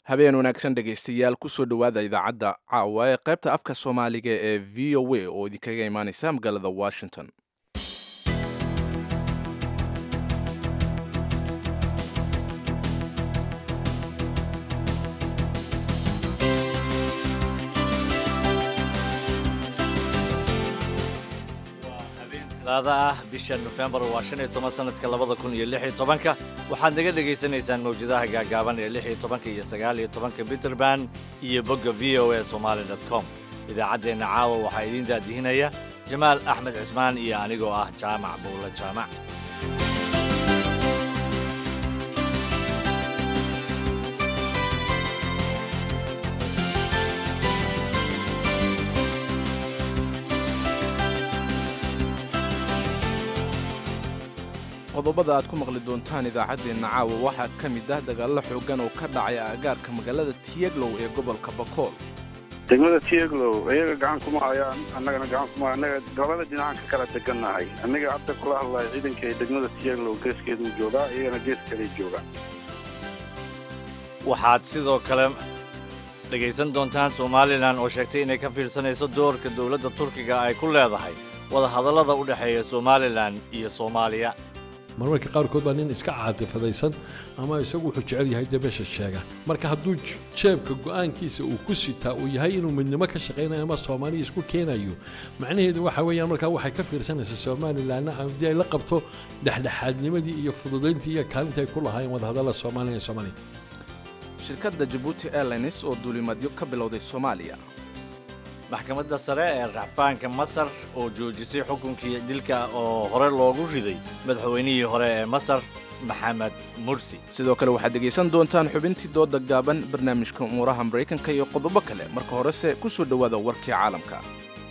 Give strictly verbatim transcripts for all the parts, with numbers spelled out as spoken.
habeen wanaagsan dhegaystayaal kusoo dhowaada idaacadda caawa ee qaybta afka soomaaliga ee v o a oo idinkaga imaaneysa magaalada washington. ah bisha November waa shan iyo toban sanadka labada kun iyo lix iyo tobanka waxaad naga dhageysanaysaan mowjadaha gaagaaban ee lix iyo tobanka iyo sagaal iyo tobanka Peterband iyo bogga v o a somali dot com. idaacadeena caawa waxaa idin daadihinaya Jamaal Axmed Cismaan iyo anigoo ah Jaamac Buula Jaamac. qodobada aad ku maqli doontaan idaacaddeenna caawa waxaa ka mid ah dagaallo xooggan oo ka dhacay aagaarka magaalada Tieglow ee gobolka Bakool. degmada Tieglow ayaga gacan kuma hayaan annagana gacan kuma annaga labada dhinac ka kala degannahay annaga hadda kula hadlay ciidanka ee degmada Tieglow geeskeedu jooga iyana geeskeedu jooga. waxaad sidoo kale dhageysan doontaan Somaliland oo sheegtay inay ka fiirsanayso doorka dawladda Turkiga ay ku leedahay wada hadallada u dhaxeeya Somaliland iyo Soomaaliya. marmarka qaarkood baa nin iska caadifadaysan ama isagu wuxuu jecel yahay deebasha sheega marka hadduu jeebka go'aankiisa uu ku sitaa uu yahay inuu midnimo ka shaqeynayo ama Soomaaliya isku keenayo macnaheedu waxa weeyaan marka waxay ka fiirsanaysaa Somaliland haddii ay la qabto dhexdhexaadnimadii iyo fududeyntii iyo kaalinta ay ku lahaayeen wada hadallada Soomaaliya iyo Soomaaliya. shirkadda Djibouti Airlines oo duulimaadyo ka bilowday Soomaaliya. maxkamadda sare ee racfaanka Masar oo joojisay xukunkii dilka oo hore loogu riday madaxweynihii hore ee Masar Maxamed Mursi. sidoo kale waxaad dhegaysan doontaan xubintii dooda gaaban barnaamijka umuuraha Mareykanka iyo qodobo kale marka horese ku soo dhowaada warkii caalamka.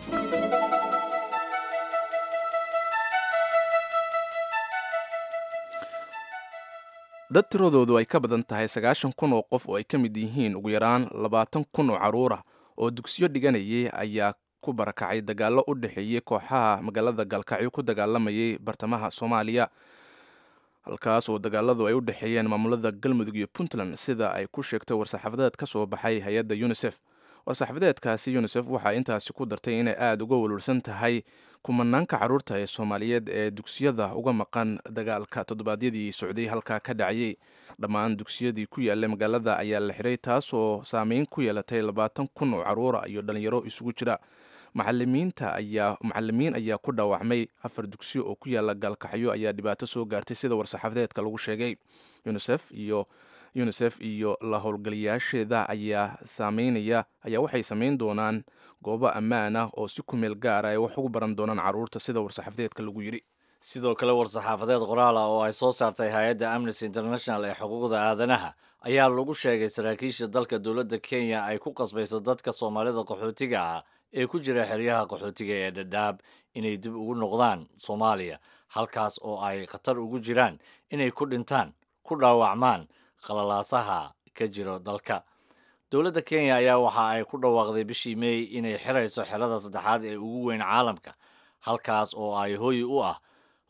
dad tiradoodu ay ka badan tahay sagaashan kun oo qof oo ay ka mid yihiin ugu yaraan labaatan kun oo carruur ah oo dugsiyo dhiganayay ayaa ku barakacay dagaallo u dhexeeyay kooxaha magaalada Galkacyo ku dagaalamayay bartamaha Soomaaliya halkaas oo dagaaladu ay u dhexeeyeen maamulada Galmudug iyo Puntland sida ay ku sheegtay war-saxaafadeed ka soo baxay hay'adda UNICEF. war-saxaafadeedkaasi UNICEF waxaa intaasi ku dartay inay aad uga walwalsan tahay kumanaanka carruurta ee Soomaaliyeed ee dugsiyada uga maqan dagaalka toddobaadyadii socday halka ka dhacayay. dhammaan dugsiyadii ku yaallay magaalada ayaa la xiray taasoo saameyn ku yeelatay labaatan kun oo carruur iyo dhalinyaro isugu jira. macallimiinta ayaa macallimiin ayaa ku dhaawacmay afar dugsiyo oo ku yaalla Galkacyo ayaa dhibaato soo gaartay sida war-saxaafadeedka lagu sheegay. UNICEF iyo UNICEF iyo la howlgalayaasheeda ayaa saameynaya ayaa waxay sameyn doonaan goobo ammaan ah oo si ku meel gaar ah ay wax ugu baran doonaan carruurta sida war-saxaafadeedka lagu yiri. sidoo kale war-saxaafadeed qoraal ah oo ay soo saartay hay'adda Amnesty International ee xuquuqda aadanaha ayaa lagu sheegay saraakiisha dalka dawladda Kenya ay ku qasbayso dadka Soomaalida qaxootiga ah ee ku jira xeryaha qaxootiga ee Dadaab inay dib ugu noqdaan Soomaaliya halkaas oo ay khatar ugu jiraan inay ku dhintaan ku dhaawacmaan qalalaasaha ka jira dalka. dawladda Kenya ayaa waxa ay ku dhawaaqday bishii May inay xirayso xerada saddexaad ee ugu weyn caalamka halkaas oo ay hooy u ah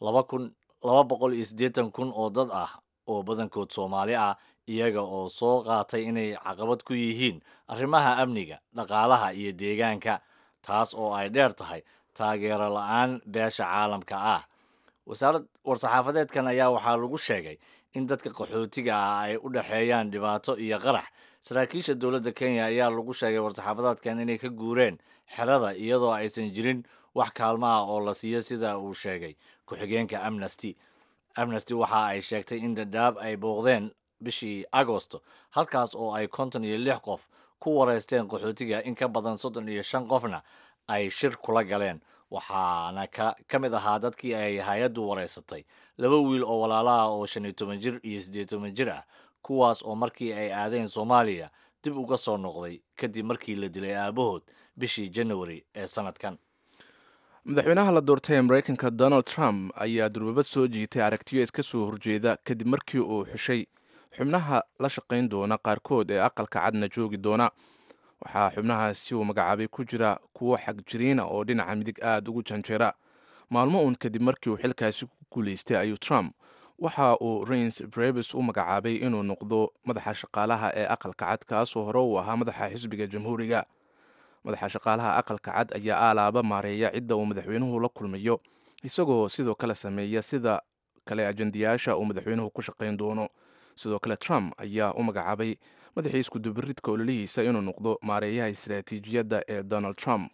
laba boqol iyo siddeetan kun oo dad ah oo badankood Soomaali ah iyaga oo soo qaatay inay caqabad ku yihiin arrimaha amniga, dhaqaalaha iyo deegaanka taas oo ay dheer tahay taageero la'aan beesha caalamka ah. wasaaradda war-saxaafadeedkan ayaa waxaa lagu sheegay in dadka qaxootiga ah ay u dhaxeeyaan dhibaato iyo qarax. saraakiisha dawladda Kenya ayaa lagu sheegay war-saxaafadeedkan inay ka guureen xerada iyadoo aysan jirin wax kaalmo ah oo la siiyo sida uu sheegay ku-xigeenka Amnesty. Amnesty waxa ay sheegtay in Dadaab ay booqdeen bishii Agoosto halkaas oo ay konton iyo lix qof ku wareysteen qaxootiga in ka badan soddon iyo shan qofna ay shir kula galeen. waxaana ka ka mid ahaa dadkii ay hay'addu wareysatay laba wiil oo walaalo ah oo shan iyo toban jir iyo siddeed iyo toban jir ah kuwaas oo markii ay aadeen Soomaaliya dib uga soo noqday kadib markii la dilay aabahood bishii January ee sanadkan. madaxweynaha la doortay ee Mareykanka Donald Trump ayaa durbaba soo jiitay aragtiyo iska soo horjeeda kadib markii uu xushay xubnaha la shaqayn doona qaarkood ee aqalka cadna joogi doona. waxaa xubnahaasi uu magacaabay ku jira kuwo xag jiriina oo dhinaca midig aad ugu janjeera. maalmo uun kadib markii uu xilkaasi ku guulaystay ayuu Trump waxa uu Reince Priebus u magacaabay inuu noqdo madaxa shaqaalaha ee aqalka cad kaasoo hore uu ahaa madaxa xisbiga jamhuuriga. madaxa shaqaalaha aqalka cad ayaa alaaba maareeya cidda uu madaxweynuhu la kulmayo, isagoo sidoo kale sameeya sida kale ajendayaasha uu madaxweynuhu ku shaqayn doono. sidoo kale Trump ayaa u magacaabay madaxii iskudubaridka ololihiisa inuu noqdo maareeyaha istiraatiijiyadda ee Donald Trump.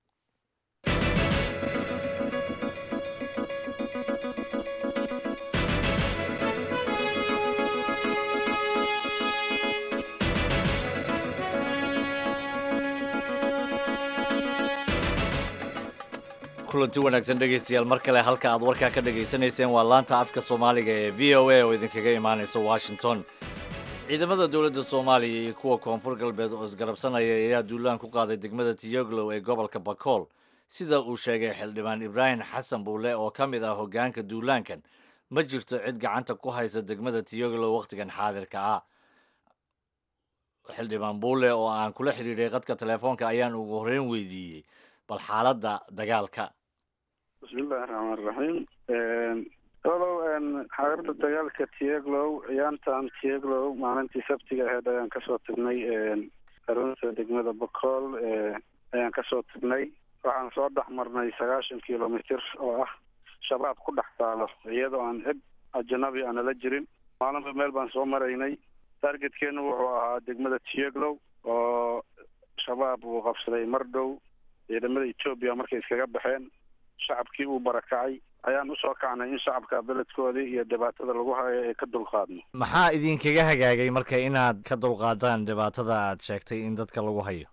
kulanti wanaagsan dhegaystayaal mar kale halka aad warkaa ka dhageysanayseen waa laanta afka Soomaaliga ee V O A oo idinkaga imaanaysa Washington. ciidamada dawladda Soomaaliya iyo kuwa koonfur galbeed oo isgarabsanaya ayaa duulaan ku qaaday degmada Tiyoglow ee gobolka Bakool, sida uu sheegay xildhibaan Ibrahim Xasan Buule oo ka mid ah hoggaanka duulaankan. ma jirto cid gacanta ku haysa degmada Tiyoglow waqtigan xaadirka ah. xildhibaan Buule oo aan kula xiriiray qadka telefoonka ayaan ugu horreyn weydiiyey bal xaaladda dagaalka. bismillahi raxmaani raxiim. olow xaaladda dagaalka Tiyoglow ciyaantan Tiyoglow maalintii sabtiga ahayd ayaan kasoo tagnay xarunta degmada Bakool ayaan kasoo tagnay. waxaan soo dhex marnay sagaashan kilomitir oo ah shabaab ku dhex taalo iyadoo aan cid ajnabi aan la jirin. maalinba meel baan soo maraynay. targetkeenu wuxuu ahaa degmada Tiyoglow oo shabaab uu qabsaday mar dhow ciidamada Ethiopia markay iskaga baxeen shacabkii uu barakacay ayaan u soo kacnay in shacabka beledkoodii iyo dhibaatada lagu hayo ay ka dulqaadno. maxaa idinkaga hagaagay marka inaad ka dulqaadaan dhibaatada aad sheegtay in dadka lagu hayo?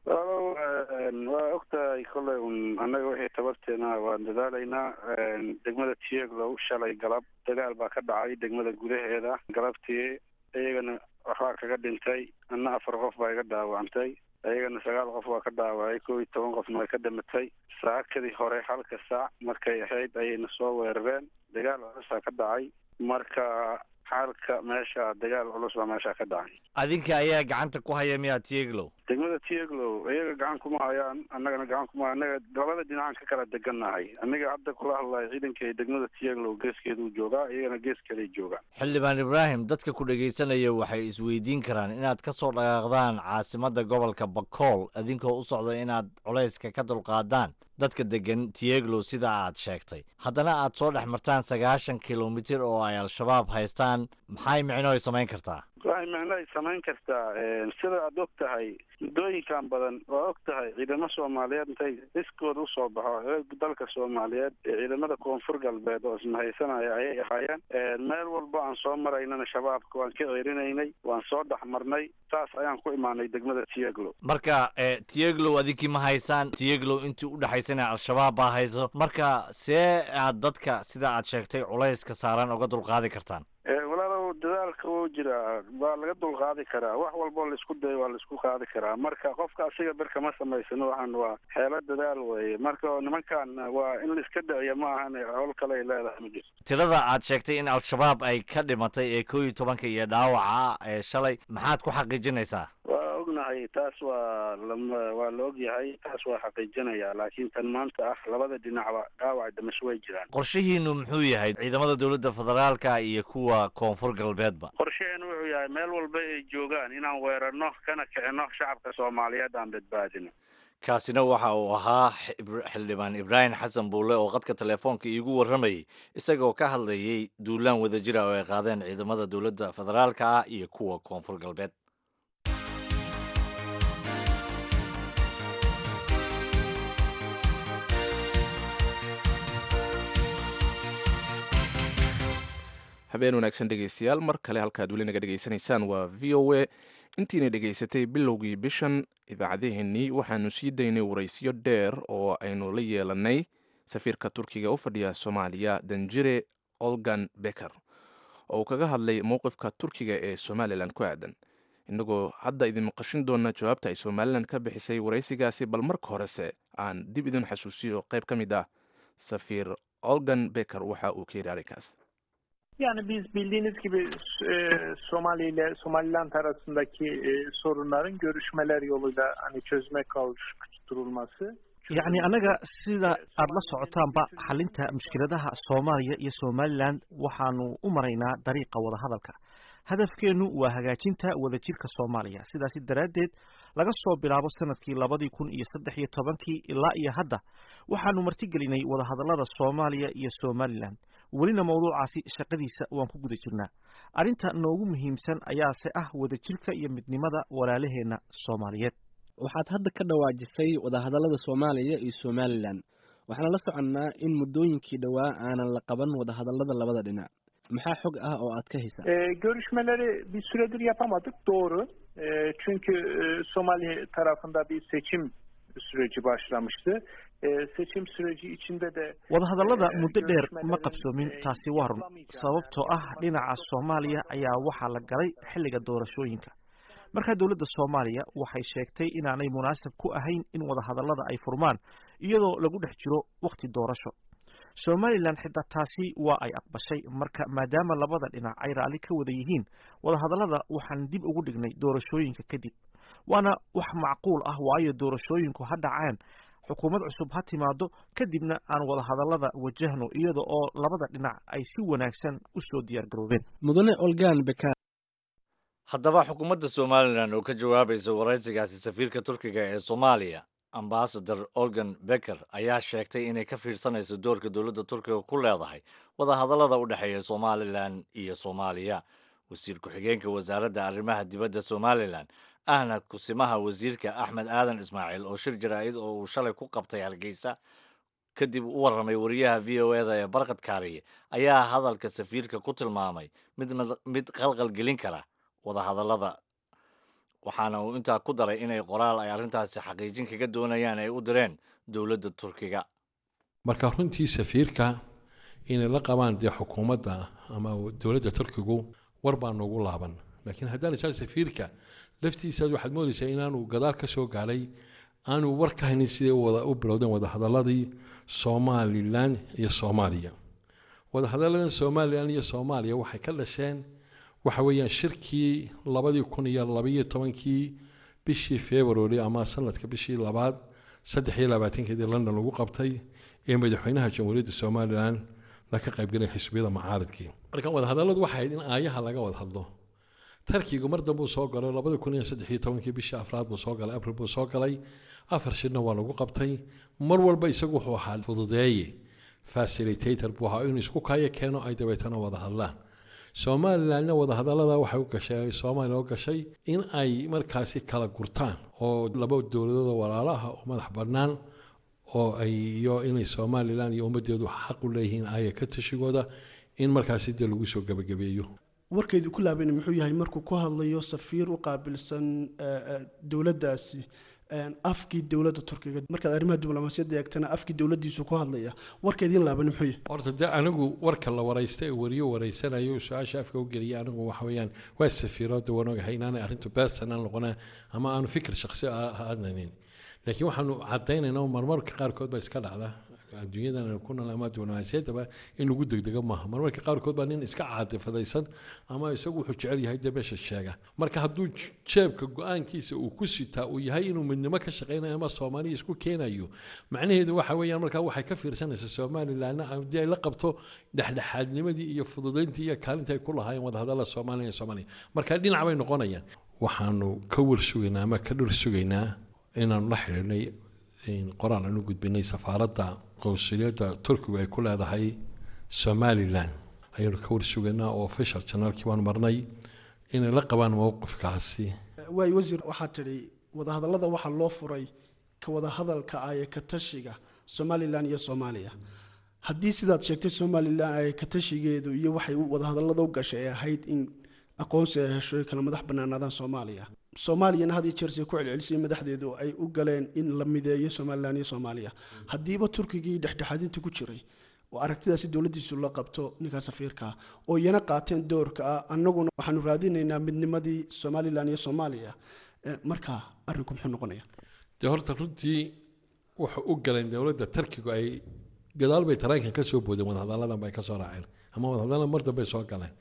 waa ogtahay kolley un annaga wixii tabarteena waan dadaalaynaa. degmada Tiyoglow shalay galab dagaal baa ka dhacay degmada gudaheeda. galabtii iyagana waxbaa kaga dhintay, anna afar qof baa iga dhaawacantay, iyagana sagaal qof waa ka dhaawacay, kow iyo toban qofna way ka dhimatay. saacadii hore halka saac markay ahayd ayayna soo weerareen. dagaal culusaa ka dhacay. marka xaalka meesha dagaal culus baa meesha ka dhacay. adinka ayaa gacanta ku haya miyaa Tiyoglow? degmada Tiyoglow iyaga gacan kuma hayaan, annagana gacan kuma annaga labada dhinacan ka kala degannahay. aniga hadda kula hadlayo ciidanka degmada Tiyoglow geeskeedu joogaa, iyagana gees kale joogaan. xildhibaan Ibrahim, dadka ku dhageysanaya waxay isweydiin karaan inaad ka soo dhaqaaqdaan caasimadda gobolka Bakool adinkoo u socdo inaad culayska ka dulqaadaan dadka degan Tiyoglow sida aad sheegtay, haddana aad soo dhex martaan sagaashan kilomitir oo ay al-shabaab haystaan. maxay micno ay samayn kartaa? waxay micno ay samayn kartaa sida aad og tahay muddooyinkan badan waa og tahay ciidamo Soomaaliyeed intay iskooda usoo baxo dalka Soomaaliyeed ee ciidamada koonfur galbeed oo ismahaysanaya ayay ahaayeen. meel walba aan soo maraynana shabaabka waan ka ceerinaynay, waan soo dhex marnay. taas ayaan ku imaanay degmada Tiyoglow. marka Tiyoglow adinkii ma haysaan, Tiyoglow intii u dhaxaysana al-shabaab baa hayso. marka see aad dadka sida aad sheegtay culayska saaran uga dulqaadi kartaan? walaalow dadaalka wuu jiraa, waa laga dulqaadi karaa. wax walboo laisku dayo waa laisku qaadi karaa. marka qofka asiga bir kama samaysano, waxaan waa xeelo dadaal weeye. marka nimankan waa in laiska dhiciyo ma ahan howl kale ay leedahay ma jirto. tirada aad sheegtay in al-shabaab ay ka dhimatay ee kow iyo tobanka iyo dhaawaca ee shalay maxaad ku xaqiijinaysaa? waa ognahay taas, waa waa la ogyahay taas, waa xaqiijinaya. laakiin tan maanta ah labada dhinacba dhaawac dhimasho way jiraan. qorshihiinu muxuu yahay ciidamada dowladda federaalka iyo kuwa koonfur galbeedba? qorshaheenu wuxuu yahay meel walba ay joogaan inaan weerarno kana kicino shacabka Soomaaliyeed aan badbaadino. kaasina waxa uu ahaa xildhibaan Ibrahim Xasan Buule oo qadka telefoonka iigu warramayay isagoo ka hadlayay duulaan wadajira oo ay qaadeen ciidamada dowladda federaalka ah iyo kuwa koonfur galbeed. habeen wanaagsan dhegaystayaal, mar kale halkaad weli naga dhegaysanaysaan waa V O A. intiina dhegaysatay bilowgii bishan idaacadeheennii waxaanu sii daynay waraysiyo dheer oo aynu la yeelanay safiirka turkiga u fadhiya Soomaaliya Danjire Olgan Becker oo uu kaga hadlay mowqifka turkiga ee Somaliland ku aadan. innagoo hadda idin maqashin doona jawaabta ay Somaliland ka bixisay waraysigaasi, bal marka horese aan dib idin xasuusiyo qayb ka mid ah safiir Olgan Becker waxa uu ka yidhi arrinkaas. Yani biz bildiğiniz gibi e, Somali ile Somaliland arasındaki e, sorunların görüşmeler yoluyla hani çözüme kavuşturulması يعني anaga sida aad la socotaanba xalinta mushkiladaha Soomaaliya iyo Somaliland waxaanu u maraynaa dariiqa wada hadalka hadafkeenu waa hagaajinta wadajirka Soomaaliya sidaas daraadeed laga soo bilaabo sanadkii labada kun iyo saddex iyo tobankii ilaa iyo hadda waxaanu martigelinay wada hadallada Soomaaliya iyo Somaliland welina mawduucaasi shaqadiisa waan ku guda jirnaa arinta noogu muhiimsan ayaa se ah wadajirka iyo midnimada walaalaheena Soomaaliyeed waxaad hadda ka dhawaajisay wada hadallada Soomaaliya iyo Somaliland waxaan la soconnaa in muddooyinkii dhawaa aanan la qaban wada hadallada labada dhinac maxaa xog ah oo aad ka haysaa ee görüşmeleri bir süredir yapamadık doğru e, çünkü e, Somali tarafında bir seçim süreci başlamıştı e, seçim süreci içinde de wada hadallada muddo dheer ma qabsoomin taasi waa run sababtoo ah dhinaca Soomaaliya ayaa waxa la galay xilliga doorashooyinka marka dawladda Soomaaliya waxay sheegtay inaanay munaasab ku ahayn in wada hadallada ay furmaan iyadoo lagu dhex jiro waqti doorasho Somaliland xitaa taasi waa ay aqbashay marka maadaama labada dhinac ay raali ka wada yihiin wada hadallada waxaan dib ugu dhignay doorashooyinka kadib waana wax macquul ah waayo doorashooyinku ha dhacaan xukuumad cusub ha timaado kadibna aan wada hadallada wajahno iyada oo labada dhinac ay si wanaagsan u soo diyaar garoobeen mudane Olgan Bekar haddaba xukuumadda Somaliland oo ka jawaabaysa waraysigaasi safiirka Turkiga ee Soomaaliya Ambassador Olgan Becker ayaa sheegtay inay ka fiirsanayso doorka dawladda Turkiga ku leedahay wada hadallada u dhaxeeya Somaliland iyo Soomaaliya wasiir ku-xigeenka wasaaradda arrimaha dibadda Somaliland ahna kusimaha wasiirka Axmed Aadan Ismaaciil oo shir jaraa'id oo uu shalay ku qabtay Hargeysa kadib u waramay wariyaha V O A da ee Barqad Kaariye ayaa hadalka safiirka ku tilmaamay mid mid qalqal gelin kara wada hadallada waxaana uu intaa ku daray inay qoraal ay arrintaasi xaqiijin kaga doonayaan ay u direen dawladda Turkiga marka runtii safiirka inay la qabaan dee xukuumadda ama dawladda Turkigu war baan ugu laaban laakiin haddana safiirka laftiisa waxaad moodaysaa inaanu gadaal ka soo gaaray aanu war ka haynin sidii wada u bilowdeen wada hadalladii Somaliland iyo Soomaaliya wada hadallada Somaliland iyo Soomaaliya waxay ka dhasheen waxa weeyaan shirkii labada kun iyo laba iyo tobankii bishii February ama sanadka bishii labaad saddex iyo labaatan-kii London lagu qabtay ee madaxweynaha Jamhuuriyadda Somaliland la ka qayb galay xisbiyada mucaaradkii marka wada hadalladu waxay in aayaha laga wada hadlo Turkiga mar dambe soo galay labada kun iyo saddex iyo tobankii bishii afraad buu soo galay April buu soo galay afar shirna waa lagu qabtay mar walba isagu wuxuu ahaa fududeeye facilitator buu ahaa inuu isku kaayo keeno ay dabeetana wada hadlaan Somaliland wada hadallada waxay u gashay Soomaaliya oo gashay in ay markaasi kala gurtaan oo laba dawladood walaalaha oo madax bannaan oo ay iyo inay Somaliland iyo ummadeedu xaq u leeyihiin ay ka tashigooda in markaasi dal lagu soo gabagabeeyo warkeedu ku laaban muxuu yahay markuu ku hadlayo safiir u qaabilsan dawladdaasi afkii dawladda Turkiga marka arrimaha diblomaasiyadda eegtana afkii dawladdiisu ku hadlaya warkeedin laaban muxuu yahay horta de anigu warka la waraystay wariyo waraysanayo su'aasha afka u geliya anigu waxa weeyaan waa safiirada wanaagahay inaanay arrintu personal noqonaa ama aanu fikir shakhsi aadnayn laakiin waxaanu cadaynaynaa marmarka qaarkood ba iska dhacda adduunyadan ku nool ama diblomaasiyadda in lagu degdego maaha marmarka qaarkood baa nin iska caadifadaysan ama isagu wuxuu jecel yahay dabasha sheega marka hadduu jeebka go'aankiisa uu ku sitaa uu yahay inuu midnimo ka shaqeynayo ama Soomaaliya isku keenayo macnaheedu waxa weeyaan marka waxay ka fiirsanaysaa Somaliland haddii ay la qabto dhexdhexaadnimadii iyo fududeyntii iyo kaalinta ay ku lahaayeen wada hadallada Soomaaliya iyo Soomaaliya marka dhinac bay noqonayaan waxaanu ka warsugaynaa ama ka dhursugaynaa inaan la xiriirnay in qoraal aanu gudbinay safaaradda qowmiyadda Turkiga ay ku leedahay Somaliland ayuu ka warsugaynaa oo official channelkii waan marnay in la qabaan mowqifkaasi way wasiir waxa tiri wada hadallada waxa loo furay ka wada hadalka ay ka tashiga Somaliland iyo Soomaaliya haddii sidaad sheegtay Somaliland ay ka tashigeedu iyo waxay wada hadallada u gashay ahayd in aqoonsi ay hesho kala madax bannaanaadaan Soomaaliya Soomaaliyana hadii jeersay ku celcelisay madaxdeedu ay u galeen in la mideeyo Somaliland iyo Soomaaliya hadiiba Turkiga dhexdhexaadinta ku jiray oo aragtidaasi dawladdiisu la qabto ninka safiirka oo yana qaateen doorka annaguna waxaanu raadinaynaa midnimadii Somaliland iyo Soomaaliya marka arrinku muxuu noqonayaa de horta runtii wuxuu u galeen dawladda Turkiga ay gadaal bay tareenkan ka soo boodeen wada hadalladan bay ka soo raaceen ama wada hadalladan mar dambe soo galeen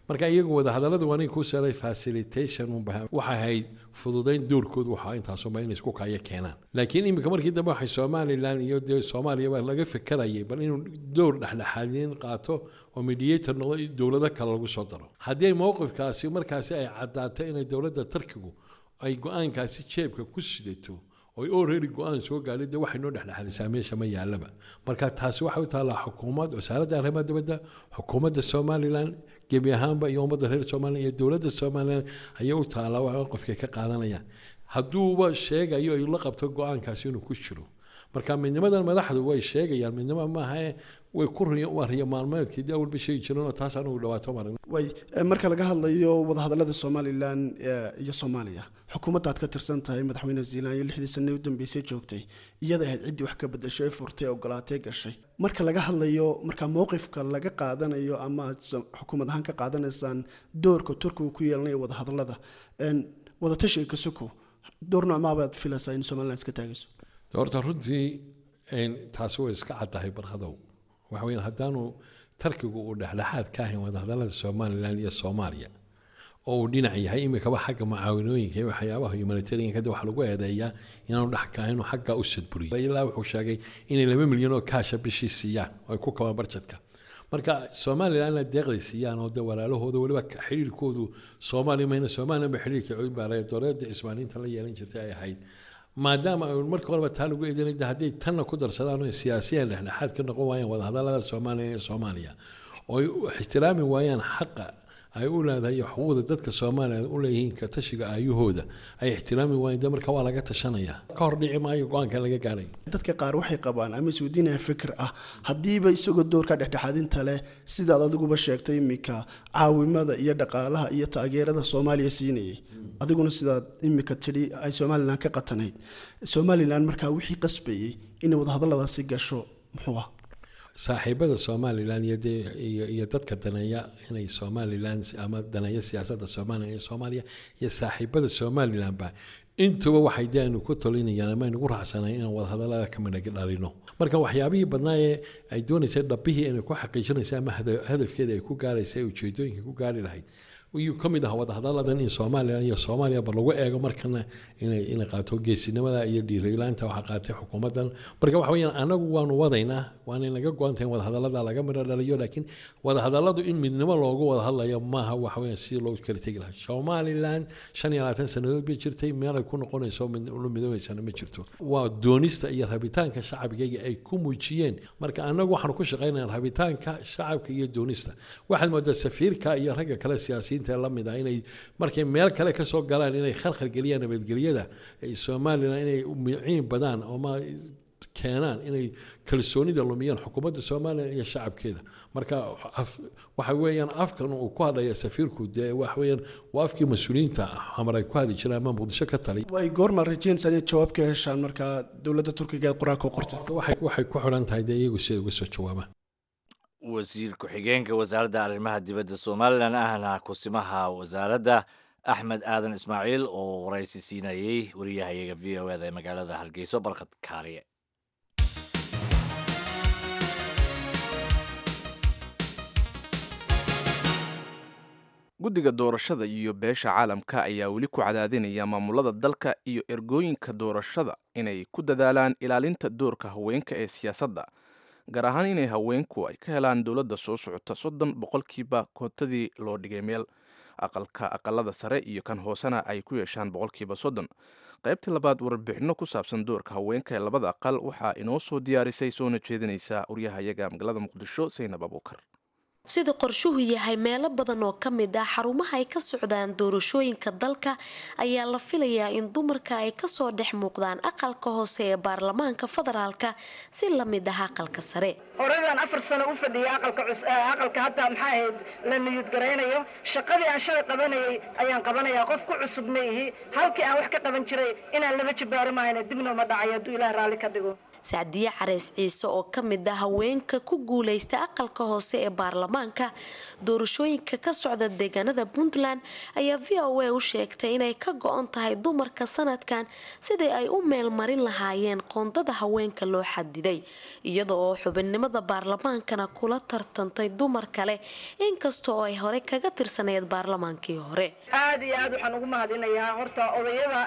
marka iyagu wada hadallada waa inay ku saray facilitation waxa ahayd fududayn doorkoodu waxa intaasoo inay isku kaya keenaan laakiin imika markii dambe waxay Somaliland iyo Soomaaliya baa laga fikirayay bal inuu door dhexdhexaadin qaato oo mediator noqdo dawladda kale lagu soo daro haddii mowqifkaasi markaasi ay cadaato inay dawladda Turkigu ay go'aankaasi jeebka ku sidato oo ay already go'aan soo gaadhay waxay noo dhexdhexaadisaa meesha ma yaalaba marka taasi waxa uu taala xukuumad wasaaradda arrimaha dibadda xukuumadda Somaliland gebi ahaanba iyo ummadda reer Soomaaliya iyo dawladda Soomaaliland ayay u taala waxa qofka ka qaadanaya hadduuba sheegayo ay la qabto go'aankaasi inuu ku jiro marka midnimadan madaxdu way sheegayaan midnimo ma aha way ku riyo maalmeedkii dawal bishay jireen taas aanu dhawaato marin way marka laga hadlayo wada hadallada Somaliland iyo Soomaaliya xukuumadda aad ka tirsan tahay madaxweyne Zeeland iyo lixdii sano u dambeysay joogtay iyada ahayd cid wax ka bedeshay furtay ogolaatay gashay marka laga hadlayo marka mowqifka laga qaadanayo ama xukuumad ahaan ka qaadanaysan doorka Turkiga ku yeelanaya wada hadallada een wada tashiga ka soko door nooc baad filaysaa in Somaliland iska taagayso horta runtii een taas way iska cadahay barqadow waxa weyn hadaanu Turkigu uu dhexdhexaad ka ahayn wada hadallada Somaliland iyo Soomaaliya oo dhinac yahay imika wax xagga macaawinooyinka iyo waxyaabaha humanitarian ka wax lagu eedeeyaa inuu dhax ka ahayn xagga u sadburiyo ilaa wuxuu sheegay in laba milyan oo kaasha bishii siiyaan oo ku kaba barjadka marka Somaliland la deeqaysiiyaan oo walaalahooda waliba xiriirkoodu Soomaaliya meena Soomaaliya ba xiriirka u baaray dowladda Ismaaciiliinta la yeelan jirtay ay ahayd maadaama ay markii hore taa lagu eedeynay haddii tan ku darsadaan oo siyaasiyiin dhexdhexaad ka noqon waayeen wada hadallada Soomaaliya iyo Soomaaliya oo ixtiraami waayeen xaqa ay u leedahay xuquuqda dadka Soomaaliyeed u leeyihiin ka tashiga ayuhooda ay ixtiraami waayeen marka waa laga tashanaya ka hor dhici maayo go'aanka laga gaaray dadka qaar waxay qabaan ama Suudiina fikir ah hadiiba isagoo doorka dhexdhexaadinta leh sida adiguba sheegtay imika caawimada iyo dhaqaalaha iyo taageerada Soomaaliya siinayay adiguna sida imika tiri ay Somaliland ka qatanayd Somaliland marka wixii qasbayay in wada hadalladaasi gasho muxuu saaxiibada Somaliland iyo dadka danaya inay Somaliland ama danaya siyaasadda Soomaaliya iyo Soomaaliya iyo saaxiibada Somaliland ba intuba waxay deenu ku talinayaan ama inagu raacsanay in wada hadallada ka mid dhalino marka waxyaabihii badnaa ay doonaysay dhabihii inay ku xaqiijinayso ama hadafkeeda ay ku gaaraysay ujeedooyinka ku gaari lahayd iyo kamid ah wada hadaladan in Soomaaliya iyo Soomaaliya bar lagu eego markana inay in qaato geesinimada iyo dhiirilaanta waxa qaatay xukuumadan marka waxa weeyaan anagu waanu wadaynaa waan in laga go'aantay wada hadalada laga mid dhaliyo laakiin wada hadaladu in midnimo loogu wada hadlayo maaha waxa weeyaan si loo kala tagi lahaa Somaliland shan iyo labaatan sanadood bay jirtay meel ay ku noqonayso midnimada ma jirto waa doonista iyo rabitaanka shacabka ay ku muujiyeen marka anagu waxaan ku shaqeynaynaa rabitaanka shacabka iyo doonista waxaad moodaa safiirka iyo ragga kale siyaasi inta la mid ah inay markay meel kale ka soo galaan inay khalkhal galiyaan nabadgelyada ay Soomaaliland inay miiciin badaan oo ma keenaan inay kalsoonida lumiyaan xukuumadda Soomaaliya iyo shacabkeeda marka waxa weeyaan afkan uu ku hadlaya safiirku de waxa weeyaan waa afkii mas'uuliyiinta xamaray ku hadli jireen ama Muqdisho ka tali way goorma rajeensan in jawaab ka heshaan marka dawladda Turkiga qoraal ku qortay waxay waxay ku xiran tahay iyagu si uga soo jawaabaan wasiir ku-xigeenka wasaaradda arrimaha dibadda Somaliland ahna kusimaha wasaaradda Axmed Aadan Ismaaciil oo waraysi siinayay wariyahayaga V O A ee magaalada Hargeysa barqad kaariye guddiga doorashada iyo beesha caalamka ayaa weli ku cadaadinaya maamulada dalka iyo ergooyinka doorashada inay ku dadaalaan ilaalinta doorka haweenka ee siyaasadda gaar ahaan inay haweenku ay ka helaan dowladda soo socota soddon boqolkiiba kootadii loo dhigay meel aqalka aqalada sare iyo kan hoosena ay ku yeeshaan boqolkiiba soddon qaybtii labaad warbixino ku saabsan doorka haweenka ee labada aqal waxaa inoo soo diyaarisay soona jeedinaysa waryahayaga magaalada muqdisho Saynab Abuukar sida qorshuhu yahay meelo badan oo ka mid ah xarumaha ay ka socdaan doorashooyinka dalka ayaa la filayaa in dumarka ay kasoo dhex muuqdaan aqalka hoose ee baarlamaanka federaalka si la mid ah aqalka sare horeydaan afar sano u fadhiyay aqalka aqalka hadda maxaa ahayd la niyad garaynayo shaqadii aan shalay qabanayay ayaan qabanayaa qof ku cusub ma yihi halkii aan wax ka qaban jiray inaan laba jibaaro maayna dibna uma dhacayo hadduu ilaah raalli ka dhigo Sacdiye Careys Ciise oo ka mid ah haweenka ku guuleysta aqalka hoose ee baarlamaanka doorashooyinka ka socda deegaanada Puntland ayaa V O A u sheegtay inay ka go'an tahay dumarka sanadkan sidii ay u meel marin lahaayeen qoondada haweenka loo xadiday iyadoo xubinimada xubinimada baarlamaankana kula tartantay dumar kale inkasta oo ay hore kaga tirsaneyd baarlamaankii hore. aad iyo aad waxaan ugu mahadinayaa horta odayada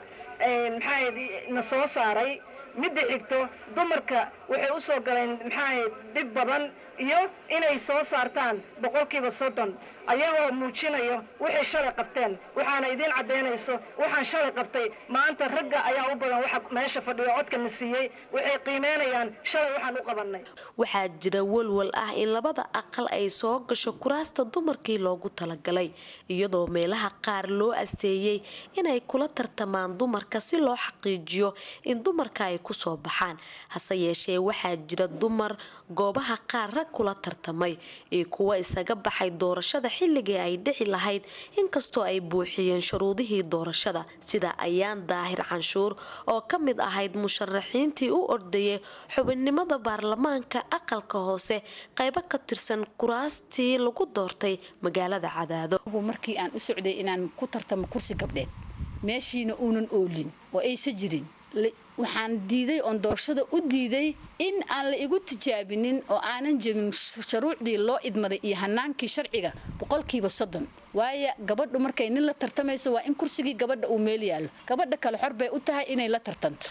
maxaa na soo saaray midda xigto dumarka waxay u soo galeen maxaa dib badan iyo inay soo saartaan boqolkiiba soddon ayagoo muujinayo waxay shalay qabteen waxaana idin cadeynayso waxaan shalay qabtay maanta ragga ayaa u badan waxa meesha fadhiyo codka na siiyay waxay qiimeynayaan shalay waxaan u qabanay. waxaa jira walwal ah in labada aqal ay soo gasho kuraasta dumarkii loogu talagalay iyadoo meelaha qaar loo asteeyay inay kula tartamaan dumarka si loo xaqiijiyo in dumarka ay ku soo baxaan. hase yeeshee waxaa jira dumar goobaha qaar rag kula tartamay ee kuwa isaga baxay doorashada xilligii ay dhici lahayd inkastoo ay buuxiyeen shuruudihii doorashada sida ayaan daahir canshuur oo ka mid ahayd musharaxiintii u ordayay xubinnimada baarlamaanka aqalka hoose qaybo ka tirsan kuraastii lagu doortay magaalada Cadaado. markii aan u socday inaan ku tartamo kursi gabdheed meeshiina uunan oolin oo aysan jirin waxaan diiday on doorashada u diiday in aan la igu tijaabinin oo aanan jebin shuruucdii loo idmaday iyo hanaankii sharciga boqolkiiba soddon waayo gabadhu markay nin la tartamayso waa in kursigii gabadha uu meel yaalo gabadha kale xor bay u tahay inay la tartanto.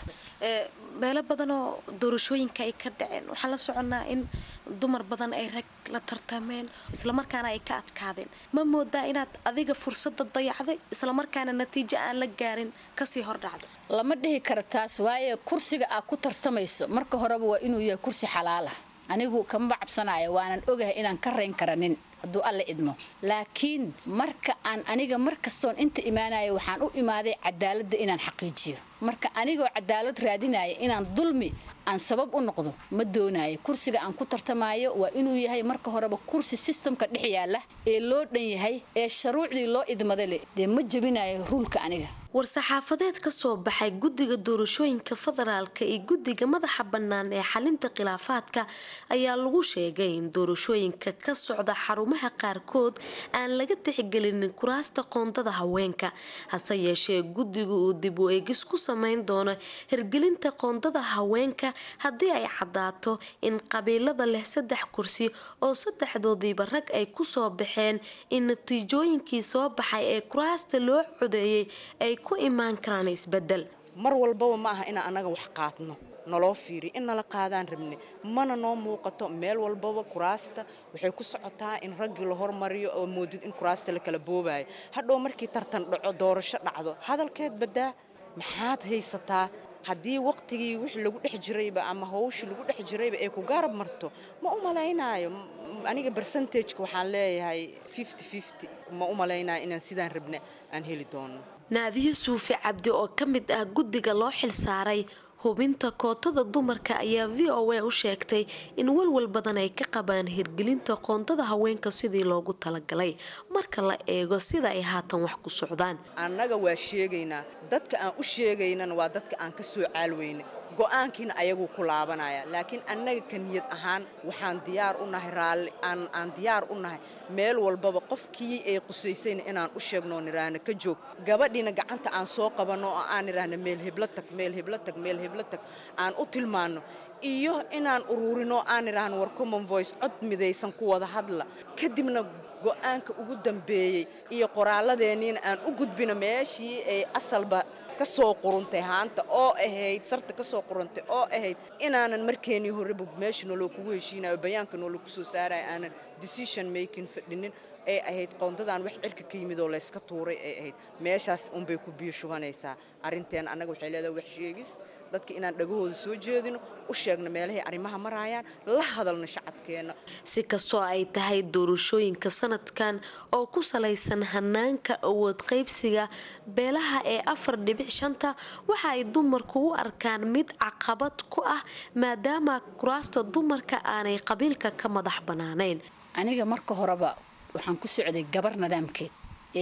meelo badan oo doorashooyinka ay ka dhaceen waxaan la soconaa in dumar badan ay rag la tartameen isla markaana ay ka adkaadeen. ma moodaa inaad adiga fursada dayacday isla markaana natiijo aan la gaarin kasii hor dhacdo? lama dhihi karo taas waayo kursiga aad ku tartamayso marka horeba waa inuu yahay kursi xalaala. anigu kama cabsanayo waanan ogahay inaan ka reyn karanin hadduu alle idmo laakiin marka aan aniga markastoon inta imaanayo waxaan u imaaday cadaaladda inaan xaqiijiyo marka anigoo cadaalad raadinaya inaan dulmi aan sabab u noqdo ma doonayo. kursiga aan ku tartamayo waa inuu yahay marka horeba kursi systemka dhex yaala ee loo dhan yahay ee shuruucdii loo idmaday leh dee ma jebinayo ruulka aniga. war-saxaafadeed ka soo baxay guddiga doorashooyinka federaalka iyo guddiga madaxa bannaan ee xalinta khilaafaadka ayaa lagu sheegay in doorashooyinka ka socda xarumaha qaarkood aan laga tixgelinin kuraasta qoondada haweenka. hase yeeshee guddigu uu dib u eegis ku samayn doono hirgelinta qoondada haweenka haddii ay caddaato in qabiilada leh saddex kursi oo saddexdoodiiba rag ay ku soo baxeen in natiijooyinkii soo baxay ee kuraasta loo codeeyey ay ku imaan karaan isbedel. mar walbaba ma aha inaan anaga wax qaadno naloo fiiri in nala qaadaan rabne mana noo muuqato meel walbaba kuraasta waxay ku socotaa in raggii la hormariyo oo moodid in kuraasta la kala boobayo hadhow markii tartan dhaco doorasho dhacdo hadalkeed badaa maxaad haysataa haddii waqtigii wix lagu dhex jirayba ama hawshii lagu dhex jirayba ay ku garab marto ma u malaynayo aniga percentage-ka waxaan leeyahay fifty fifty ma u malaynayo inaan sidaan rabne aan heli doono. naadiye suufi cabdi oo ka mid ah guddiga loo xil saaray hubinta kootada dumarka ayaa v o a u sheegtay in walwal badan ay ka qabaan hirgelinta qoondada haweenka sidii loogu talagalay marka la eego sida ay haatan wax ku socdaan. annaga waa sheegaynaa dadka aan u sheegaynana waa dadka aan ka soo caalweyne go'aankiina ayagu ku laabanaya laakiin annaga ka niyad ahaan waxaan diyaar u nahay raalli aan aan diyaar u nahay meel walbaba qofkii ay qusaysayna inaan u sheegno niraana ka joog gabadhiina gacanta aan soo qabano oo aan niraana meel hebla tag meel hebla tag meel hebla tag aan u tilmaano iyo inaan ururino aan niraana war common voice cod midaysan ku wada hadla kadibna go'aanka ugu dambeeyay iyo qoraalladeeniina aan u gudbino meeshii ay asalba kasoo quruntay haanta oo ahayd sarta kasoo quruntay oo ahayd inaanan markeenii horeba meesha noloo kugu heshiinayo bayaanka noloo kusoo saarayo aanan decision making fadhinin ay ahayd qoondadan wax cirka ka yimid oo layska tuuray ay ahayd meeshaas unbay ku biyo shubanaysaa arrinteen annaga waxay leedahay wax sheegis dadka inaan dhagahooda soo jeedino u sheegno meelahay arrimaha marayaan la hadalna shacabkeena. si kastoo ay tahay doorashooyinka sanadkan oo ku salaysan hanaanka awood qaybsiga beelaha ee afar dhibic shanta waxa ay dumarku u arkaan mid caqabad ku ah maadaama kuraasta dumarka aanay qabiilka ka madax banaanayn. aniga marka horeba waxaan ku socday gabar nidaamkeed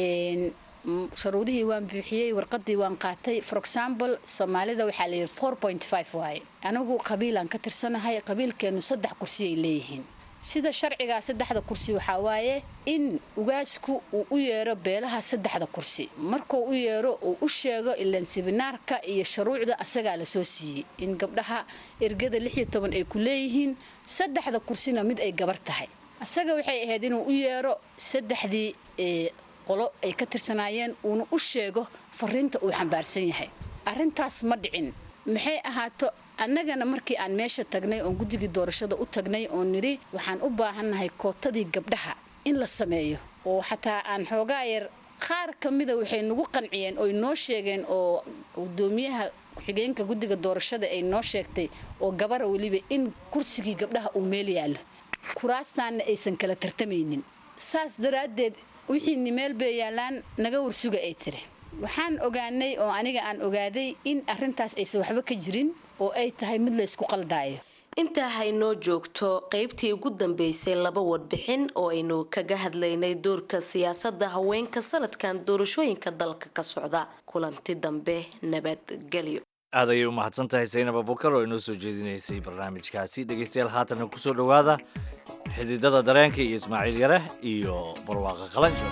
sharuudihii waan buuxiyey warqadii waan qaatay for example Soomaalida waxaa la yiri four point five waaye anigu qabiilan ka tirsanahay qabiilkeenu saddex kursi ay leeyihiin sida sharciga saddexda kursi waxa waaye in ugaasku uu u yeero beelaha saddexda kursi markuu u yeero uu u sheego ilaan sibinaarka iyo shuruucda asaga la soo siiyay in gabdhaha ergada lix iyo toban ay ku leeyihiin saddexda kursina mid ay gabar tahay asaga waxay ahayd inuu u yeero saddexdii ee qolo ay ka tirsanaayeen uu u sheego fariinta uu xambaarsan yahay arintaas ma dhicin maxay ahaato annagana markii aan meesha tagnay oo guddiga doorashada u tagnay oo niri waxaan u baahannahay kootadii gabdhaha in la sameeyo oo xataa aan xoogaa yar qaar kamida waxay nagu qanciyeen oo noo sheegeen oo gudoomiyaha ku-xigeenka guddiga doorashada ay noo sheegtay oo gabar waliba in kursigii gabdhaha uu meel yaalo kuraastaana aysan kala tartamaynin saas daraadeed wixii nimeel bay yaalaan naga warsuga ay tiri waxaan ogaanay oo aniga aan ogaaday in arintaas aysan waxba ka jirin oo ay tahay mid la isku qaldaayo intaa haynoo joogto qaybtii ugu dambeysay laba warbixin oo aynu kaga hadlaynay doorka siyaasadda haweenka sanadkan doorashooyinka dalka ka socda kulanti dambe nabadgelyo aad ayay u mahadsan tahay Zainab Abubakar oo inoo soo jeedinaysay barnaamijkaasi dhageystayaal haatan ku soo dhawaada xididada dareenka iyo Ismaaciil Yare iyo barwaaqo qalanjo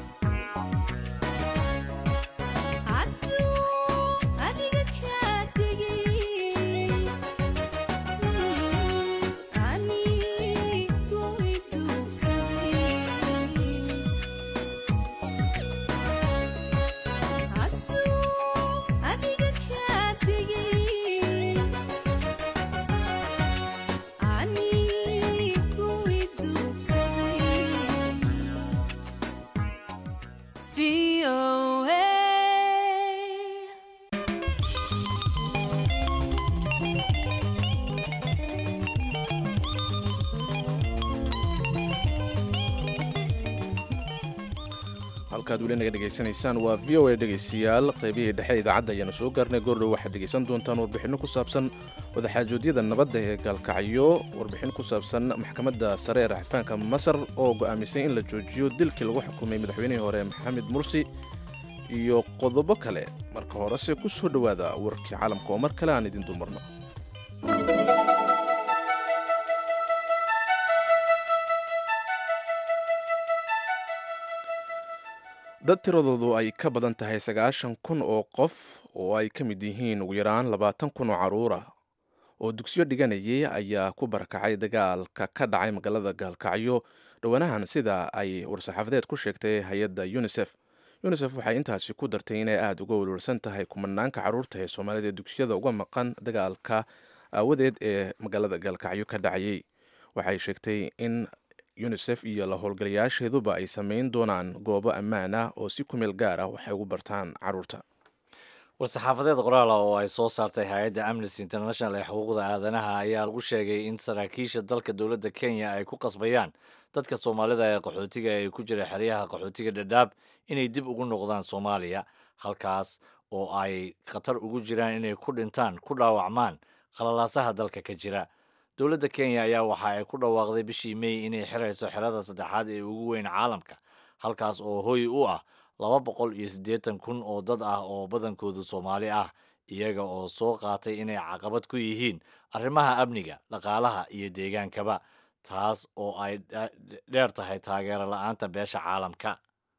Adiga ka V O A. halkaad weli naga dhegaysanaysaan waa v o a dhegaystayaal qaybihii dhexe idaacadda ayaanu soo gaarnay goordhow waxaad dhegaysan doontaan warbixinno ku saabsan wadaxaajoodyada nabadda ee gaalkacyo warbixin ku saabsan maxkamadda sare ee racfaanka masar oo go'aamisay in la joojiyo dilkii lagu xukumay madaxweynihii hore maxamed mursi iyo qodobo kale marka horese ku soo dhowaada warkii caalamka oo mar kale aan idin dumarno. dad tiradoodu ay ka badan tahay sagaashan kun oo qof oo ay ka mid yihiin ugu yaraan labaatan kun oo carruur ah oo dugsiyo dhiganayay ayaa ku barakacay dagaalka ka dhacay magaalada gaalkacyo dhowanahan sida ay war-saxaafadeed ku sheegtay hay-adda unisef unisef waxay intaasi ku dartay inay aada uga welwelsan tahay kumanaanka carruurta ee soomaalida ee dugsiyada uga maqan dagaalka aawadeed ee magaalada gaalkacyo ka dhacayay waxay sheegtay in unisef iyo la howlgalayaasheeduba ay samayn doonaan goobo ammaan ah oo si ku meel gaar ah waxay ugu bartaan carruurta. war-saxaafadeed qoraala oo ay soo saartay hay-adda amnesty international ee xuquuqda aadanaha ayaa lagu sheegay in saraakiisha dalka dowladda kenya ay ku qasbayaan dadka soomaalida ee qaxootiga ee ku jira xeryaha qaxootiga dhadhaab inay dib ugu noqdaan soomaaliya halkaas oo ay khatar ugu jiraan inay ku dhintaan ku dhaawacmaan qalalaasaha dalka ka jira. dowladda kenya ayaa waxa ay ku dhawaaqday bishii mey inay xirayso xerada saddexaad ee ugu weyn caalamka halkaas oo hoy u ah laba boqol iyo siddeetan kun oo dad ah oo badankoodu soomaali ah iyaga oo soo qaatay inay caqabad ku yihiin arrimaha amniga dhaqaalaha iyo deegaankaba taas oo ay dheer tahay taageero la-aanta beesha caalamka.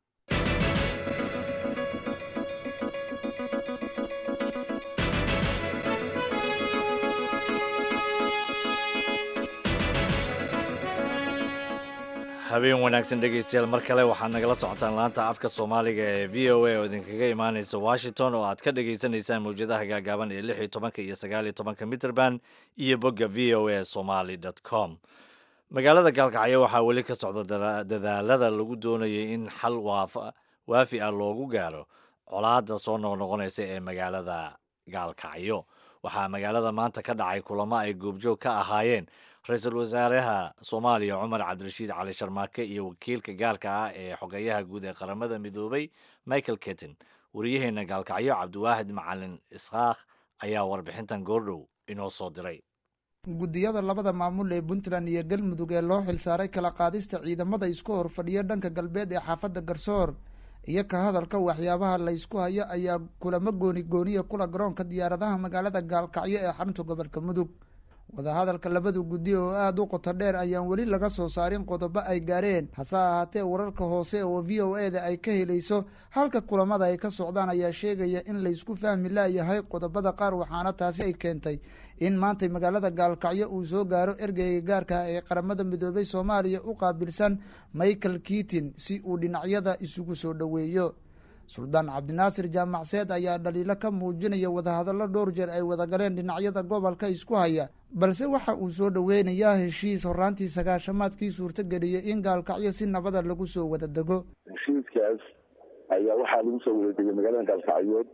habeen wanaagsan dhegaystayaal mar kale waxaad nagala socotaan laanta afka soomaaliga ee v o a oo idinkaga imaanaysa washington oo aad ka dhagaysanaysaan mawjadaha gaagaaban ee lix iyo tobanka iyo sagaal iyo tobanka mitrband iyo bogga v o a somaly dot com. magaalada gaalkacyo waxaa weli ka socda dadaalada lagu doonayay in xal waafi ah loogu gaaro colaadda soo noqnoqonaysa ee magaalada gaalkacyo. waxaa magaalada maanta ka dhacay kulamo ay goobjoog ka ahaayeen ra-iisul wasaaraha soomaaliya cumar cabdirashiid cali sharmaake iyo wakiilka gaarka ah ee xogeyaha guud ee qaramada midoobay michael ketin. wariyaheena gaalkacyo cabdiwaahid macalin ishaaq ayaa warbixintan goordhow inoo soo diray. guddiyada labada maamul ee puntland iyo galmudug ee loo xilsaaray kala qaadista ciidamada isku horfadhiya dhanka galbeed ee xaafadda garsoor iyo ka hadalka waxyaabaha laysku hayo ayaa kulamo gooni gooniya kula garoonka diyaaradaha magaalada gaalkacyo ee xarunta gobolka mudug. wadahadalka labada guddi oo aada u qoto dheer ayaan weli laga soo saarin qodobo ay gaareen hase ahaatee wararka hoose oo v o a da ay ka helayso halka kulamada ay ka socdaan ayaa sheegaya in laysku fahmi laayahay qodobada qaar waxaana taasi ay keentay in maantay magaalada gaalkacyo uu soo gaaro ergeyga gaarka ee qaramada midoobay soomaaliya u qaabilsan michael ketin si uu dhinacyada isugu soo dhoweeyo. suldaan cabdinaasir jaamacseed ayaa dhaliilo ka muujinaya wadahadallo dhowr jeer ay wadagaleen dhinacyada gobolka isku haya balse waxa uu soo dhoweynayaa heshiis horaantii sagaashamaadkii suurtageliyey in gaalkacyo si nabada lagu soo wada dego. heshiiskaas ayaa waxaa lagu soo wada degay magaalada gaalkacyood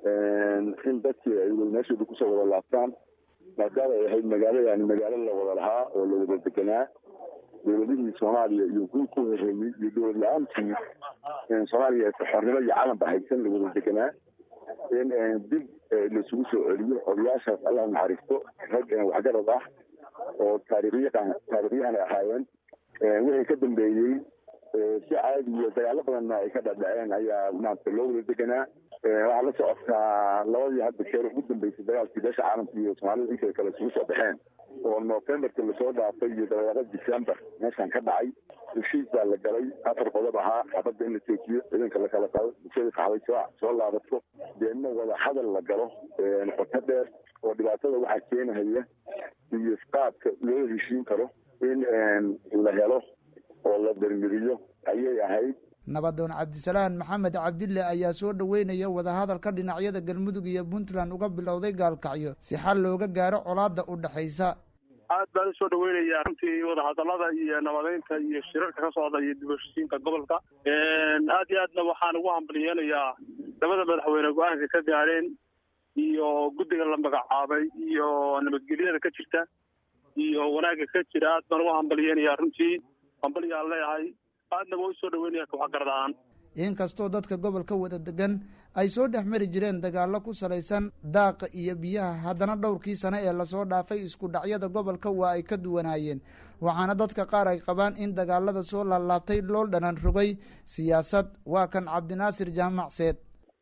in dadkii ay meeshooda kusoo wada laabtaan maadaama ay ahayd magaalo yani magaalo la wada lahaa oo la wada deganaa dowladihii soomaaliya iyo guud ku horeeyey iyo dowlad la-aantii soomaaliya xornimo iyo calanba haysan la wada deganaa in dib laisugu soo celiyo odayaashaas allah naxariisto rag waxgarad ah oo taariikhyahan taariikhyahan ay ahaayeen wixii ka dambeeyey si caadi iyo dagaalo badanna ay ka dhadhaceen ayaa maanta loo wada deganaa. waxaa la socotaa labadii hadda keer ugu dambeysay dagaalkii beesha caalamka iyo soomaalida inta kale isugu soo baxeen oo novemberka lasoo dhaafay iyo dabeeqada december meeshaan ka dhacay heshiis baa la galay afar qodob ahaa xabadda in la joojiyo ciidanka lakala qaado bulshada qaxday soo soo laabato deedna wada hadal la galo qoto dheer oo dhibaatada waxaa keenahaya iyo qaabka loo heshiin karo in la helo oo la darmiriyo ayay ahayd. nabadoon cabdisalaan maxamed cabdille ayaa soo dhoweynaya wadahadalka dhinacyada galmudug iyo puntland uga bilowday gaalkacyo si xal looga gaaro colaadda u dhexaysa. aad baan usoo dhaweynayaa runtii wadahadalada iyo nabadeynta iyo shirarka ka socda iyo dib u heshiisiinta gobolka aad iyo aadna waxaan ugu hambaliyeenayaa labada madaxweyne go-aanka ka gaareen iyo guddiga la magacaabay iyo nabadgelyada ka jirta iyo wanaagga ka jira aad baan ugu hambaliyeenayaa runtii hambalyaan leeyahay aadna waa usoo dhaweynaya kooxgardahaan inkastoo dadka gobolka wada degan ay soo dhex mari jireen dagaallo ku salaysan daaqa iyo biyaha haddana dhowrkii sane ee lasoo dhaafay isku dhacyada gobolka waa ay ka duwanaayeen waxaana dadka qaar ay qabaan in dagaalada soo laalaabtay loo dhanan rogay siyaasad waa kan cabdinaasir jaamac seed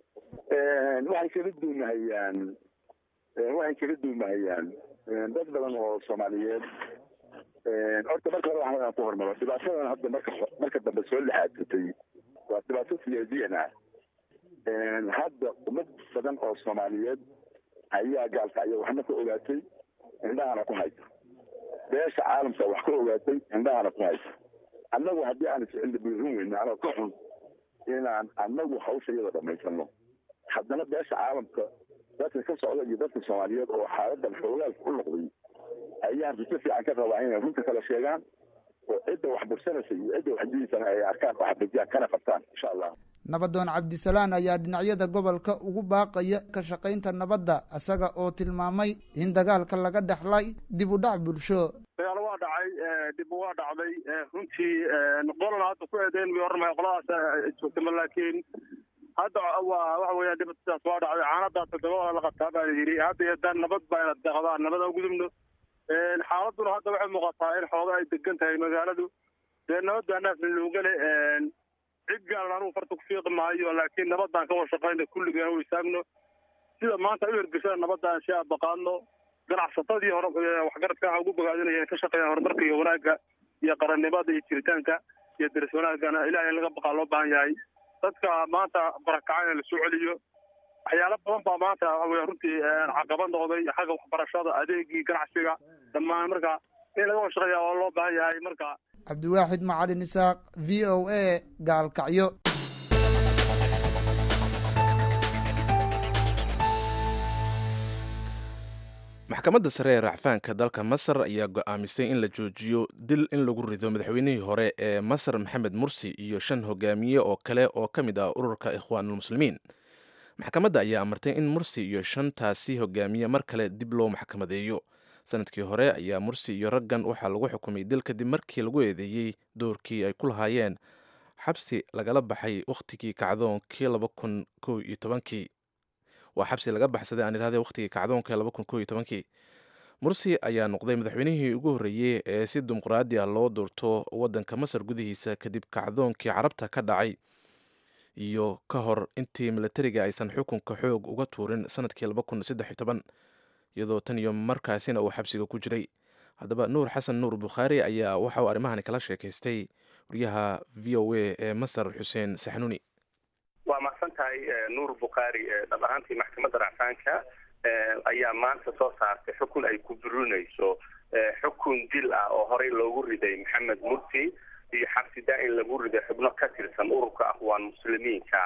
waxay kala duumahayaan waxay kala duumahayaan dad badan oo soomaaliyeed horta marka hore waxaan ku hormaro dhibaatadan hadda marka marka dambe soo laxaadsatay waa dhibaato siyaasiyan ah hadda ummad badan oo soomaaliyeed ayaa gaalkacyo waxna ka ogaatay indhahana ku haysa beesha caalamka wax ka ogaatay indhahana ku haysa annagu haddii aan iscilli buurin weyne anoo ka xun inaan annagu hawsha iyada dhamaysano haddana beesha caalamka dadka ka socda iyo dadka soomaaliyeed oo xaaladan xoogaalka u noqday ayaan ruso fiican ka rabaa inay runta kala sheegaan oo cidda wax bursanaysa iyo cidda wax diidaysana ay arkaan oo xaqiijiyaan kana qabtaan insha allah nabadoon cabdisalaan ayaa dhinacyada gobolka ugu baaqaya ka shaqaynta nabadda isaga oo tilmaamay in dagaalka laga dhexlay dib u dhac bulsho dagaal waa dhacay dib waa dhacday runtii qolana hadda ku eedeyn way oranmaya qoladaas joogtama laakiin hadda waa waxa weeyaan dhibataas waa dhacday caanadaa toddoba la qabtaa baa la yidhi hadda iyo dan nabad baa ina deeqdaan nabad aan gudubno xaaladuna hadda waxay muuqataa in xooga ay degan tahay magaaladu dee nabad baa naafin loogale cid gaalan anugu farta ku fiiqi maayo laakiin nabadaan ka wada shaqayna kulligeena u istaagno sida maanta u hirgashada nabadaan si aad baqaadno ganacsatadii hore waxgaradka waxaa ugu bogaadinaya ka shaqeeyaan horumarka iyo wanaagga iyo qarannimada iyo jiritaanka iyo daris wanaagana ilahay in laga baqaa loo baahan yahay dadka maanta barakacana la soo celiyo waxyaalo badan baa maanta waxa runtii caqabad noqday xagga waxbarashada adeegii ganacsiga dhammaan marka in laga wada shaqeeya waa loo baahan yahay marka cabdiwaaxid macalin isaaq v o a gaalkacyo maxkamadda sare ee racfaanka dalka masar ayaa go'aamisay in la joojiyo dil in lagu rido madaxweynihii hore ee masar maxamed mursi iyo shan hogaamiye oo kale oo ka mid ah ururka ikhwaanulmuslimiin maxkamadda ayaa amartay in mursi iyo shantaasi hogaamiye mar kale dib loo maxkamadeeyo sanadkii hore ayaa mursi iyo raggan waxaa lagu xukumay dil kadib markii lagu eedeeyey doorkii ay ku lahaayeen xabsi lagala baxay wakhtigii kacdoonkii laba kun kow iyo tobankii waa xabsi laga baxsaday aan idhahday wakhtigii kacdoonka laba kun kow iyo tobankii mursi ayaa noqday madaxweynihii ugu horreeyey ee si dimuqraadi ah loo doorto waddanka masar gudihiisa kadib kacdoonkii carabta ka dhacay iyo ka hor intii milatariga aysan xukunka xoog uga tuurin sanadkii laba kun saddex iyo toban iyadoo tan iyo markaasina uu xabsiga ku jiray haddaba nuur xasan nuur bukhaari ayaa waxa uu arrimahani kala sheekaystay wariyaha v o a ee masar xuseen saxnuuni waa mahadsan tahay nuur bukhaari dhab ahaantii maxkamadda racfaanka ayaa maanta soo saartay xukun ay ku burinayso xukun dil ah oo horey loogu riday maxamed mursi iyo xabsi daa-in lagu riday xubno ka tirsan ururka akhwaan muslimiinka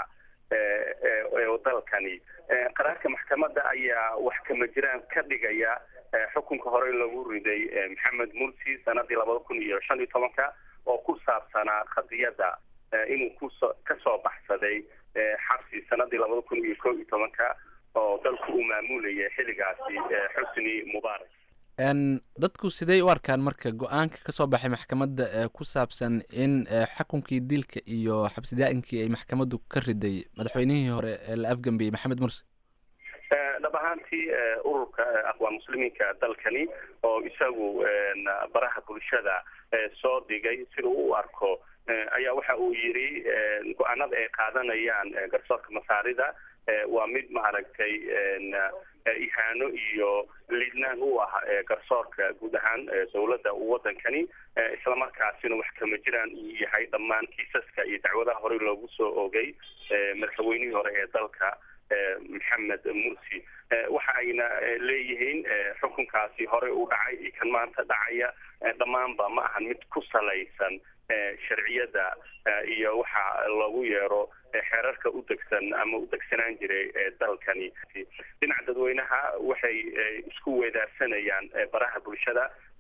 ee dalkani qaraarka maxkamadda ayaa wax kama jiraan ka dhigaya xukunka horey loogu riday maxamed mursi sanadii labada kun iyo shan iyo tobanka oo ku saabsanaa qadiyadda inuu kuso kasoo baxsaday xabsi sanadii labada kun iyo kow iyo tobanka oo dalku uu maamulayay xilligaasi xusni mubaarak dadku sidey u arkaan marka go-aanka ka soo baxay maxkamadda ee ku saabsan in xukunkii dilka iyo xabsi daa-inkii ay maxkamaddu ka riday madaxweynihii hore ee la afgambiyey maxamed mursi dhab ahaantii ururka aqwaan muslimiinka dalkani oo isagu baraha bulshada soo dhigay sida u arko ayaa waxa uu yidhi go-aanada ay qaadanayaan garsoorka masaarida waa mid maaragtay ihaano iyo liidnaan u ah garsoorka guud ahaan dowladda wadankani islamarkaasina wax kama jiraan uu yahay dhammaan kiisaska iyo dacwadaha horey loogu soo ogay madaxweynihii hore ee dalka maxamed mursi waxa ayna leeyihiin xukunkaasi horey u dhacay iyo kan maanta dhacaya dhammaanba ma ahan mid ku salaysan sharciyada iyo waxa loogu yeero xeerarka u degsan ama u degsanaan jiray dalkani dhinaca dadweynaha waxay isku weedaarsanayaan baraha bulshada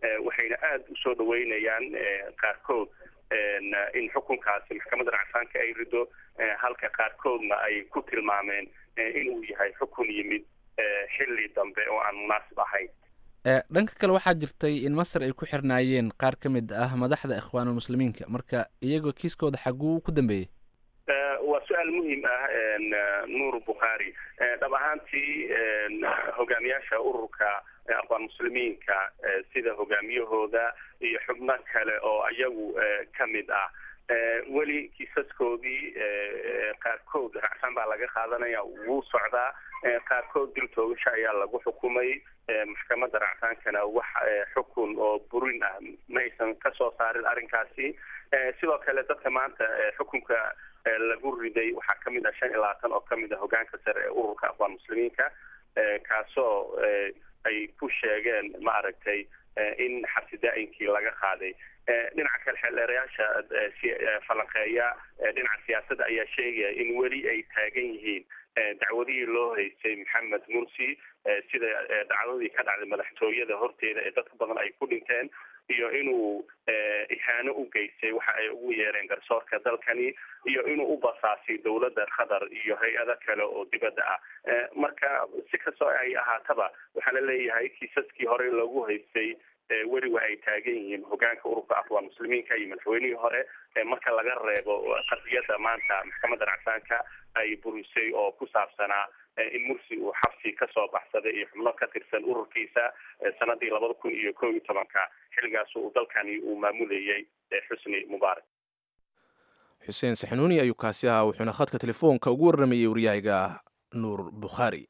waxayna aada usoo dhaweynayaan qaarkood in xukunkaasi maxkamadda racfaanka ay rido halka qaarkoodna ay ku tilmaameen inuu yahay xukun yimid xilli dambe oo aan munaasib ahayn dhanka kale waxaa jirtay in masar ay ku xirnaayeen qaar ka mid ah madaxda ikhwaanulmuslimiinka marka iyagoo kiiskooda xaguu ku dambeeyey waa su-aal muhiim ah nuur bukhaari dhab ahaantii hogaamiyaasha ururka aqwaan muslimiinka sida hogaamiyahooda iyo xubno kale oo iyagu ka mid ah weli kiisaskoodii qaarkood racfaan baa laga qaadanaya wuu socdaa qaarkood dil toogasho ayaa lagu xukumay maxkamadda racfaankana wax xukun oo burin ah ma aysan kasoo saarin arrinkaasi sidoo kale dadka maanta xukunka lagu riday waxaa kamid ah shan iyo labaatan oo kamid ah hogaanka sare ee ururka aqwaan muslimiinka kaasoo ay ku sheegeen maaragtay in xabsi daa-inkii laga qaaday dhinaca kale xeeldheerayaasha falanqeeya dhinaca siyaasadda ayaa sheegaya in weli ay taagan yihiin dacwadihii loo haystay maxamed mursi sida dacwadii ka dhacday madaxtooyada horteeda ee dadka badan ay ku dhinteen iyo inuu ihaano u geystay waxa ay ugu yeereen garsoorka dalkani iyo inuu u basaasay dowladda qatar iyo hay-ado kale oo dibadda ah marka si kastoo ay ahaataba waxaa la leeyahay kiisaskii horey loogu haystay weli wa ay taagan yihiin hogaanka ururka aqwaan muslimiinka iyo madaxweynihii hore marka laga reebo qadiyadda maanta maxkamadda racfaanka ay burisay oo ku saabsanaa in mursi uu xabsi kasoo baxsaday iyo xubno ka tirsan ururkiisa sanadii labada kun iyo kow iyo tobanka xilligaas uu dalkani uu maamulayay xusni mubaarak xuseen saxnuuni ayuu kaasi ahaa wuxuuna khadka telefoonka ugu warramayay waryahayga nuur bukhaari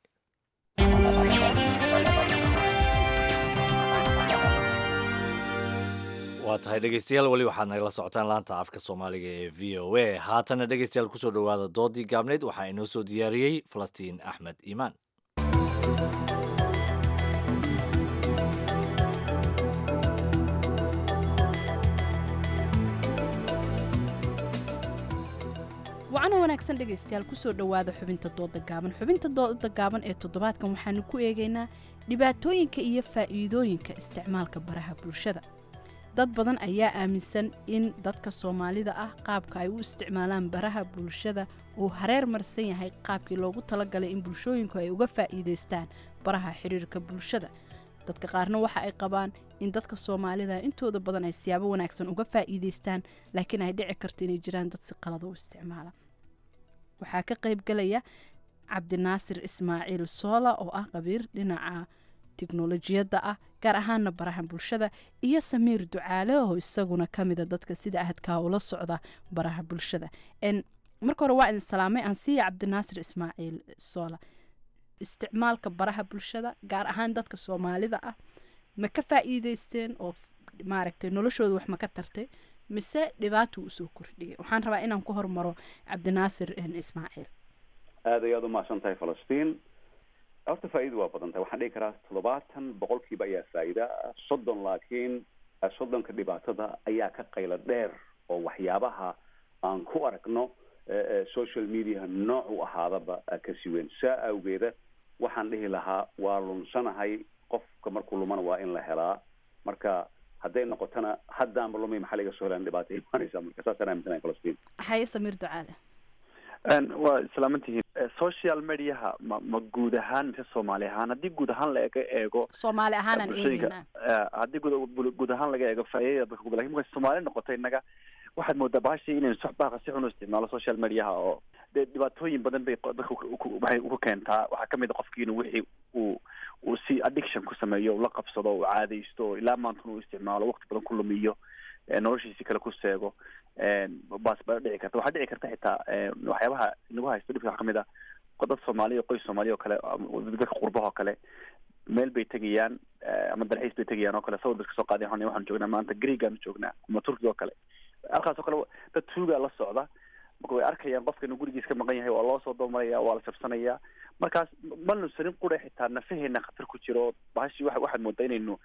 waa tahay dhegeystayaal weli waxaad nagala socotaan laanta afka soomaaliga ee v o a haatana dhegeystayaal kusoo dhawaada doodii gaabneyd waxaa inoo soo diyaariyey falastiin axmed iimaan wacana wanaagsan dhegaystayaal kusoo dhowaada xubinta dooda gaaban xubinta dooda gaaban ee toddobaadkan waxaanu ku eegaynaa dhibaatooyinka iyo faa'iidooyinka isticmaalka baraha bulshada dad badan ayaa aaminsan in dadka soomaalida ah qaabka ay u isticmaalaan baraha bulshada uu hareer marsan yahay qaabkii loogu talagalay in bulshooyinku ay uga faa'iidaystaan baraha xiriirka bulshada dadka qaarna waxa ay qabaan in dadka soomaalida intooda badan ay siyaabo wanaagsan uga faa'iidaystaan laakiin ay dhici karto inay jiraan dad si qalad u isticmaala waxaa ka qaybgalaya cabdinaasir ismaaciil soola oo ah qabiir dhinaca tiknolojiyadda ah gaar ahaana baraha bulshada iyo samiir ducaale oo isaguna ka mida dadka sida ahadkaa ula socda baraha bulshada marka hore waa idin salaamay aan siiya cabdinaasir ismaaciil soola isticmaalka baraha bulshada gaar ahaan dadka soomaalida ah ma ka faa'iidaysteen oo maaragtay noloshooda wax ma ka tartay mise dhibaato usoo kordhiyay waxaan rabaa inaan ku hormaro cabdinaasir ismaaciil aada ayaad umahadsan tahay falastiin horta faa'iida waa badan tahay waxaan dhihi karaa toddobaatan boqolkiiba ayaa faa'iida soddon laakiin soddonka dhibaatada ayaa ka qaylo dheer oo waxyaabaha aan ku aragno social mediaha nooc u ahaadaba kasi weyn saa awgeeda waxaan dhihi lahaa waa lunsanahay qofka markuu lumana waa in la helaa marka hadday noqotona haddaanba lumay maxaa laga soo helaan dhibaato imaanaysa marka saasaan aaminsanahay falastiin haye samiir ducaale waa islaamantihiin social mediaha ma ma guud ahaan mise soomaali ahaan haddii guud ahaan laga eego soomaali ahaanaan eegayna haddii guud guud ahaan laga eego faa'iidada dadka lakin markay soomaali noqotay innaga waxaad moodaa bahashii inaynu sox baaqa si xun u isticmaalo social mediaha oo dee dhibaatooyin badan bay dadka waxay uka keentaa waxaa kamid a qofkiina wixii uu uu si addiction ku sameeyo la qabsado uu caadaysto ilaa maantuna uu isticmaalo waqti badan ku lumiyo noloshiisi kale ku seego baas baa dhici karta waxaa dhici karta xitaa waxyaabaha inagu haysto dhibka waxaa kamid ah dad soomaaliya qoys soomaaliya oo kale dadka qurbaha oo kale meel bay tegayaan ama dalxiis bay tegayaan oo kale sawir bay kasoo qaadeen waxaan waxaan joognaa maanta greegaan joognaa ama turkiga oo kale halkaas oo kale dad tuugaa la socda marka way arkayaan qofka inuu gurigiis ka maqan yahay waa loo soo doomaraya waa la jabsanaya markaas ma nunsanin qura xitaa nafaheena khatar ku jiro bahashi wa waxaad moodaa inaynu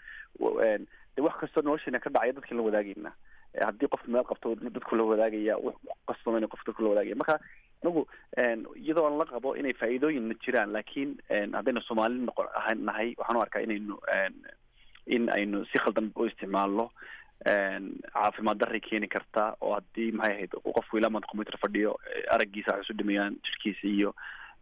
de wax kastoo nolosheena ka dhacaya dadkin la wadaagayna haddii qof meel qabto dadku la wadaagaya qasbama in qof dadku la wadaagaya marka anagu iyadoo aan la qabo inay faa'iidooyinna jiraan laakiin haddaynu soomaali noqon ahan nahay waxaan u arkaa inaynu in aynu si khaldan u isticmaalno caafimaad darray keeni karta oo haddii maxay ahayd qofku ilaa maanta computer fadhiyo araggiisa waxay isu dhimayaan jirkiisa iyo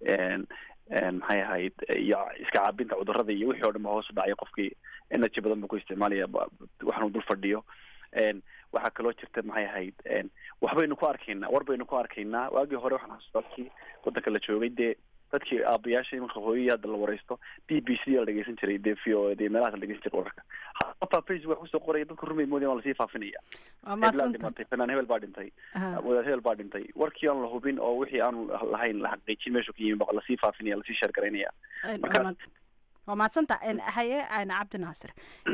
maxay ahayd iyo iska caabinta cudurrada iyo wixii oo dhan ba hoos u dhacay qofkii energy badan buu ku isticmaalaya waxaanu dul fadhiyo waxaa kaloo jirta maxay ahayd waxbaynu ku arkaynaa war baynu ku arkaynaa waagii hore waxaan xasuustaa dadkii waddanka la joogay dee dadkii aabayaasha imanka hooyadii hadda la waraysto b b c la dhegeysan jiray dee v o dee meelahaas la dhegeysan jiray wararka hataa facebook wax kusoo qoraya dadku rumay moodeen waa lasii faafinaya hebel dhintay fanaan hebel baa dhintay wadaad hebel baa dhintay warkii aan la hubin oo wixii aanu lahayn la xaqiijin meeshu ka yimi baa lasii faafinaya lasii sheer garaynaya marka waa mahadsanta haye cabdi naasir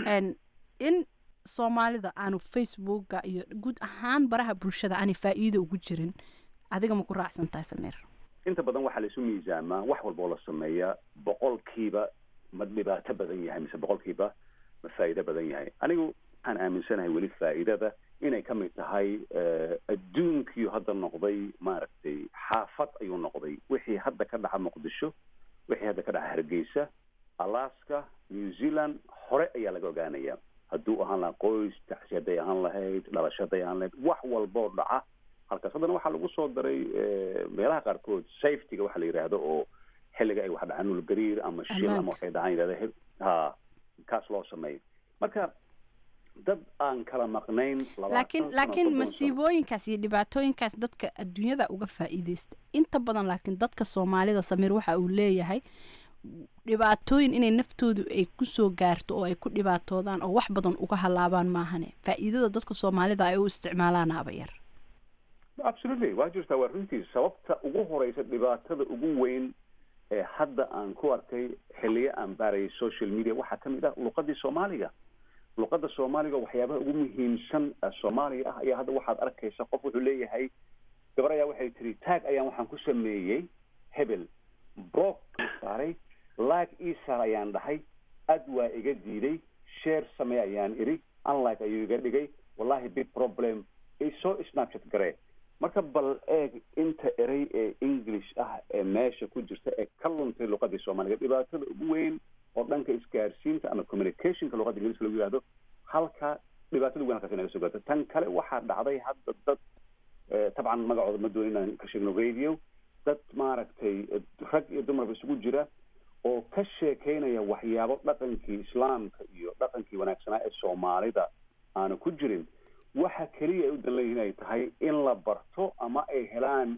in soomaalida aanu facebooka iyo guud ahaan baraha bulshada aanay faa'iido ugu jirin adiga ma ku raacsan tahay Samiir inta badan waxaa la isu miisaamaa wax walba oo la sameeyaa boqolkiiba ma dhibaato badan yahay mise boqolkiiba ma faa'iido badan yahay anigu waxaan aaminsanahay weli faa'iidada inay ka mid tahay adduunkii hadda noqday maaragtay xaafad ayuu noqday wixii hadda ka dhaca muqdisho wixii hadda ka dhaca hargeysa alaska new zealand hore ayaa laga ogaanaya hadduu ahaan lahaa qoys taxsi hadday ahaan lahayd dhalashaday ahaan lahayd wax walboo dhaca halkaas haddana waxaa lagu soo daray meelaha qaarkood safetyga waxa la yidhaahdo oo xilliga ay wax dhacaan nulgariir ama shil ama waxay dhacaan yidhahda ha kaas loo sameeyo marka dad aan kala maqnayn laakiin laakiin masiibooyinkaas iyo dhibaatooyinkaas dadka adduunyada uga faa'iideysta inta badan laakiin dadka Soomaalida Samiir waxa uu leeyahay dhibaatooyin inay naftoodu ay ku soo gaarto oo ay ku dhibaatoodaan oo wax badan uga halaabaan maahane faa'iidada dadka Soomaalida ay u isticmaalaan aba yar absolutely waa jirtaa waa runtii sababta ugu horeysa dhibaatada ugu weyn ee hadda aan ku arkay xilliyo aan baarayay social media waxaa ka mid ah luqadii Soomaaliga luqada Soomaaliga waxyaabaha ugu muhiimsan Soomaaliga ah ayaa hadda waxaad arkaysa qof wuxuu leeyahay gabar ayaa waxay tiri tag ayaan waxaan ku sameeyey hebel block saaray like isa ayaan dhahay ad waa iga diiday share samee ayaan iri unlike ayuu iga dhigay wallahi big problem isoo snapchat garee marka bal eeg inta erey ee English ah ee meesha ku jirta ee ka luntay luqadii Soomaaliga dhibaatada ugu weyn oo dhanka isgaarsiinta ama communicationka luqadda Ingiriiska lagu yiraahdo halka dhibaatada weyn halkaas inaga soo gaarto tan kale waxaa dhacday hadda dad taban magacooda ma doonin inaan ka sheegno radio dad maaragtay rag iyo dumarba isugu jira oo ka sheekeynaya waxyaabo dhaqankii islaamka iyo dhaqankii wanaagsanaa ee Soomaalida aanu ku jirin waxa kaliya ay u daleeyihiin ay tahay in la barto ama ay helaan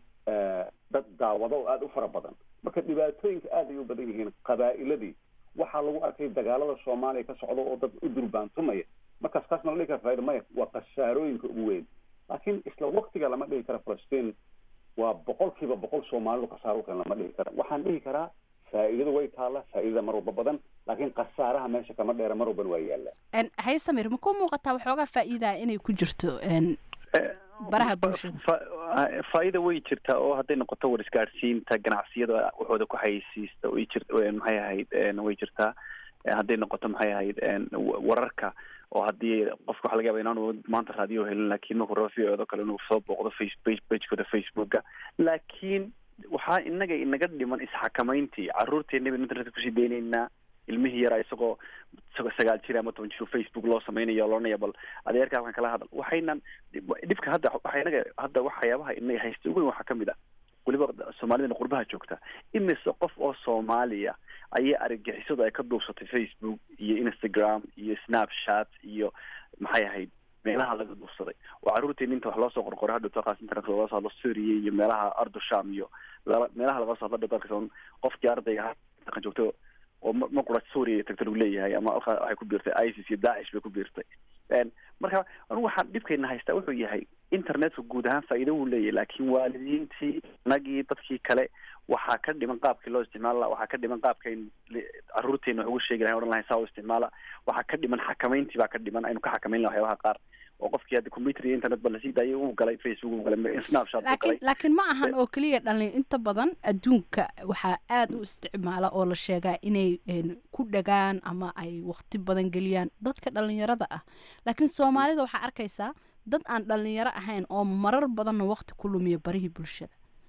dad daawado oo aada u fara badan marka dhibaatooyinka aad ay u badan yihiin qabaa'iladii waxaa lagu arkay dagaalada Soomaaliya ka socda oo dad u durbaantumaya markaas taasna la dhihi kara faa'iido maya waa khasaarooyinka ugu weyn laakiin isla waqtiga lama dhihi kara Falastiin waa boqolkiiba boqol Soomaalidu khasaaro kale lama dhihi kara waxaan dhihi karaa faa'iidada way taala faa'iidada mar walba badan laakiin khasaaraha meesha kama dheera mar walba waa yaala en hay Samiir ma ku muuqataa waxoogaa faa'iida inay ku jirto en baraha bulshada faa'iida way jirtaa oo hadday noqoto war isgaarsiinta ganacsiyada waxooda ku haysiista way jirtaa maxay ahayd way jirtaa hadday noqoto maxay ahayd wararka oo haddii qofka waxa laga yaabaa inaanu maanta raadiyo helin laakiin markuu rabo v o da kale inuu soo booqdo facebook pagekooda facebooka laakiin waxaa inaga inaga dhiman isxakamayntii carruurteennaba internetka kusii deynaynaa ilmihii yaraa isagoo isagoo sagaal jir ama toban jir facebook loo samaynayo loonaya bal adeerka halkan kala hadal waxaynan dhibka hadda waxa inaga hadda waxyaabaha inaga haysta ugu weyn waxaa kamid ah weliba soomaalidana qurbaha joogta imise qof oo soomaaliya ayay argagixisadu ay ka duubsatay facebook iyo instagram iyo snapchat iyo maxay ahayd meelaha laga duubsaday oo carruurteena inta wax loo soo qorqoray hadda toqaas internet looga soo hadlo Suuriya iyo meelaha Ardusham iyo meelaha laga soo hadlo dadka qofkii ardayga ah joogto oo ma qura Suuriya tagto lagu leeyahay ama waxay ku biirtay ISIS iyo Daesh bay ku biirtay een marka anigu waxaan dhibkeena haystaa wuxuu yahay internetka guud ahaan faa'iido uu leeyahay laakiin waalidiintii nagii dadkii kale waxaa ka dhiman qaabkii loo isticmaalo lahaa waxaa ka dhiman qaabka in carruurteena wax ugu sheegi lahayn odhan lahayn saa u isticmaala waxaa ka dhiman xakamayntii baa ka dhiman aynu ka xakamayn lahaa waxyaabaha qaar oo qofkii hadda computer iyo internet ba lasii daayay uu galay facebook uu galay snapchat uu galay laakiin ma ahan oo kaliya dhalin inta badan adduunka waxaa aad u isticmaala oo la sheegaa inay ku dhagaan ama ay waqti badan geliyaan dadka dhalinyarada ah laakiin Soomaalida waxaa arkaysaa dad aan dhalinyaro ahayn oo marar badan waqti ku lumiya barihii bulshada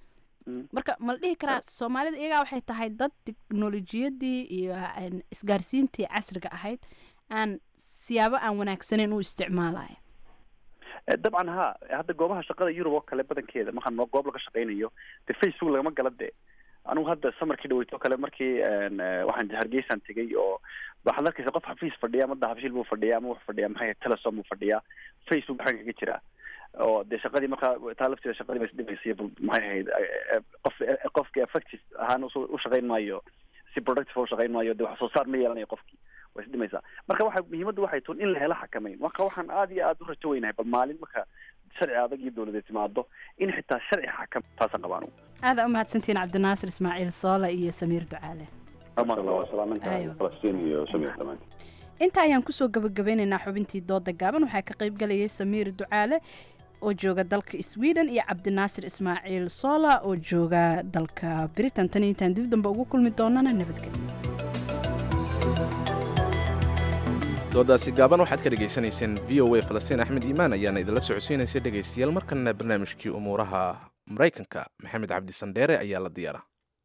marka ma la dhihi karaa Soomaalida iyaga waxay tahay dad teknolojiyadii iyo isgaarsiintii casriga ahayd aan siyaabo aan wanaagsaneyn u isticmaalaya dabcan ha hadda goobaha shaqada yurub oo kale badankeeda markaan noo goob laga shaqaynayo de facebook lagama gala de anugu hadda samarkii dhaweyto kale markii waxaan hargeysaan tegay oo waxaad arkaysa qof xafiis fadhiya ama dahabshil buu fadhiya ama wuxuu fadhiya maxay telesom buu fadhiya facebook waxaan kaga jiraa oo dee shaqadii markaa taa lafteeda shaqadii ba isdhibaysay maxay ahayd qof qofkii effective ahaan u shaqayn maayo si productive u shaqayn maayo de wax soo saar ma yeelanayo qofkii way isdhimaysaa marka waxa muhiimaddu waxay tuun in la helo xakamayn marka waxaan aada iyo aada u rajo weynahay bal maalin marka sharci adag iyo dowladeed timaado in xitaa sharci xakam taasaan qabaan aada u mahadsantihiin cabdinaasir ismaaciil soole iyo samiir ducaale inta ayaan kusoo gabagabeynaynaa xubintii dooda gaaban waxaa ka qayb galayay samiir ducaale oo jooga dalka sweden iyo cabdinaasir ismaaciil soola oo jooga dalka britain tan intaan dib dambe ugu kulmi doonana nabadgelyo doodaasi gaaban waxaad ka dhegaysanayseen v o a falastiin axmed iimaan ayaana idinla socodsiinaysa dhegaystayaal markana barnaamijkii umuuraha maraykanka maxamed cabdi sandheere ayaa la diyaara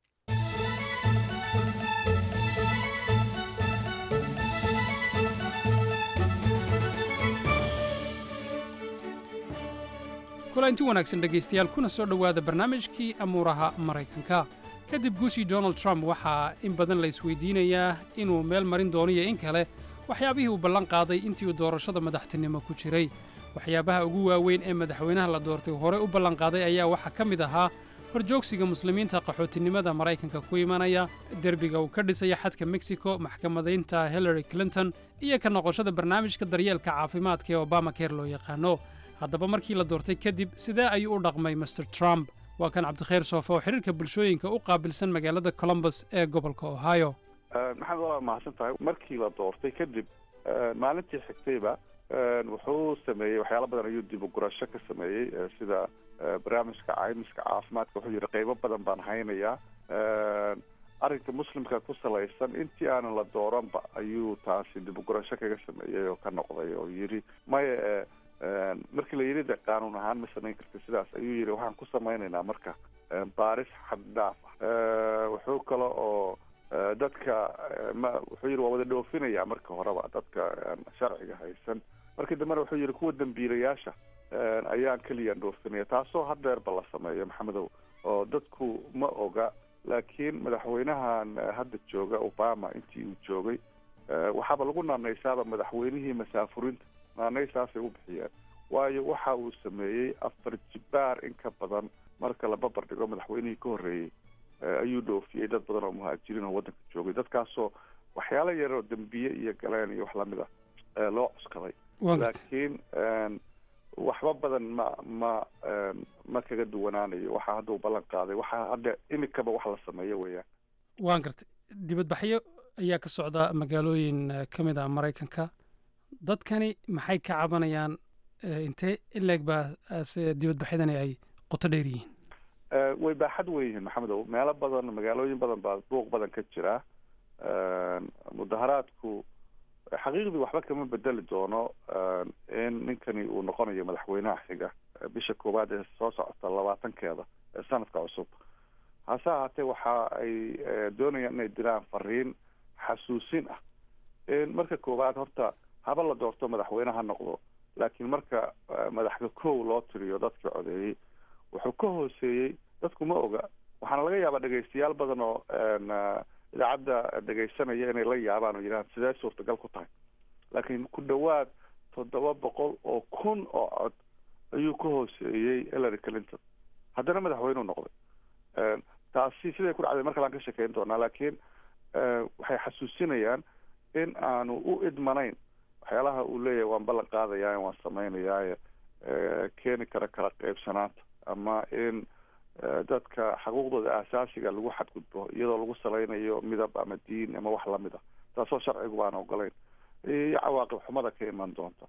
kulanti wanaagsan dhegaystayaal kuna soo dhowaada barnaamijkii amuuraha maraykanka kadib guushii donald trump waxaa in badan la isweydiinayaa inuu meel marin doono iyo in kale waxyaabihii uu ballan qaaday intii uu doorashada madaxtinimo ku jiray waxyaabaha ugu waaweyn ee madaxweynaha la doortay hore u ballan qaaday ayaa waxaa ka mid ahaa horjoogsiga muslimiinta qaxootinimada maraykanka ku imanaya derbiga uu ka dhisaya xadka mexico maxkamadaynta hillary clinton iyo ka noqoshada barnaamijka daryeelka caafimaadka ee obama care loo yaqaano haddaba markii la doortay kadib sidee ayuu u dhaqmay master trump waa kan cabdikhayr soofe oo xiriirka bulshooyinka u qaabilsan magaalada columbus ee gobolka ohio maxamed waa mahadsan tahay markii la doortay kadib maalintii xigtayba wuxuu sameeyey waxyaalo badan ayuu dib u gurasho ka sameeyey sida barnaamijka caymiska caafimaadka wuxuu yidhi qaybo badan baan haynayaa arrinka muslimka ku salaysan intii aanan la dooranba ayuu taasi dib u gurasho kaga sameeyey oo ka noqday oo yidhi maya markii la yidhi de qaanuun ahaan ma samayn karta sidaas ayuu yidhi waxaan ku samaynaynaa marka baaris xaddhaaf ah wuxuu kale oo dadka ma wuxuu yidhi waa wada dhoofinaya marka horeba dadka sharciga haysan markii dambena wuxuu yidhi kuwa dambiilayaasha ayaan keliyaan dhoofinaya taasoo haddeerba la sameeyo maxamedow oo dadku ma oga laakiin madaxweynahan hadda jooga obama intii uu joogay waxaaba lagu naanaysaaba madaxweynihii masaafurinta naanaysaasay u bixiyeen waayo waxa uu sameeyey afar jibaar in ka badan marka la babar dhigo madaxweynihii ka horreeyey ayuu dhoofiyey dad badan oo muhaajiriin oo waddanka joogay dadkaasoo waxyaalo yar oo dembiye iyo galeen iyo wax lamid a loo cuskaday laakiin waxba badan ma ma ma kaga duwanaanayo waxaa hadda u ballan qaaday waxaa hadda imikaba wax la sameeyo weeyaan waan gartay dibadbaxyo ayaa ka socda magaalooyin ka mid ah maraykanka dadkani maxay ka cabanayaan intee ileeg baa dibadbaxyadani ay qoto dheer yihiin way baaxad weyn yihiin maxamedow meelo badan magaalooyin badan baa buuq badan ka jira mudaharaadku xaqiiqdii waxba kama bedeli doono in ninkani uu noqonayo madaxweynaha xiga bisha koowaad ee soo socota labaatankeeda ee sanadka cusub hase ahaatee waxa ay doonayaan inay diraan fariin xasuusin ah in marka koowaad horta haba la doorto madaxweyne ha noqdo laakiin marka madaxda kow loo tiriyo dadka codeeyey wuxuu ka hooseeyey dadku ma oga waxaana laga yaabaa dhegaystayaal badan oo idaacadda dhegaysanaya inay la yaabaan oo yidhahaan sidee suurtagal ku tahay laakiin ku dhowaad toddoba boqol oo kun oo cod ayuu ka hooseeyey hillary clinton haddana madaxweyneu noqday taasi siday ku dhacday mar kale aan ka sheekeyn doonaa laakiin waxay xasuusinayaan in aanu u idmanayn waxyaalaha uu leeyahay waan ballan qaadayaa waan samaynayaa keeni kara kala qaybsanaanta ama in dadka xuquuqdooda aasaasiga lagu xadgudbo iyadoo lagu salaynayo midab ama diin ama wax lamid ah taasoo sharcigu baan ogolayn iyo cawaaqib xumada ka iman doonta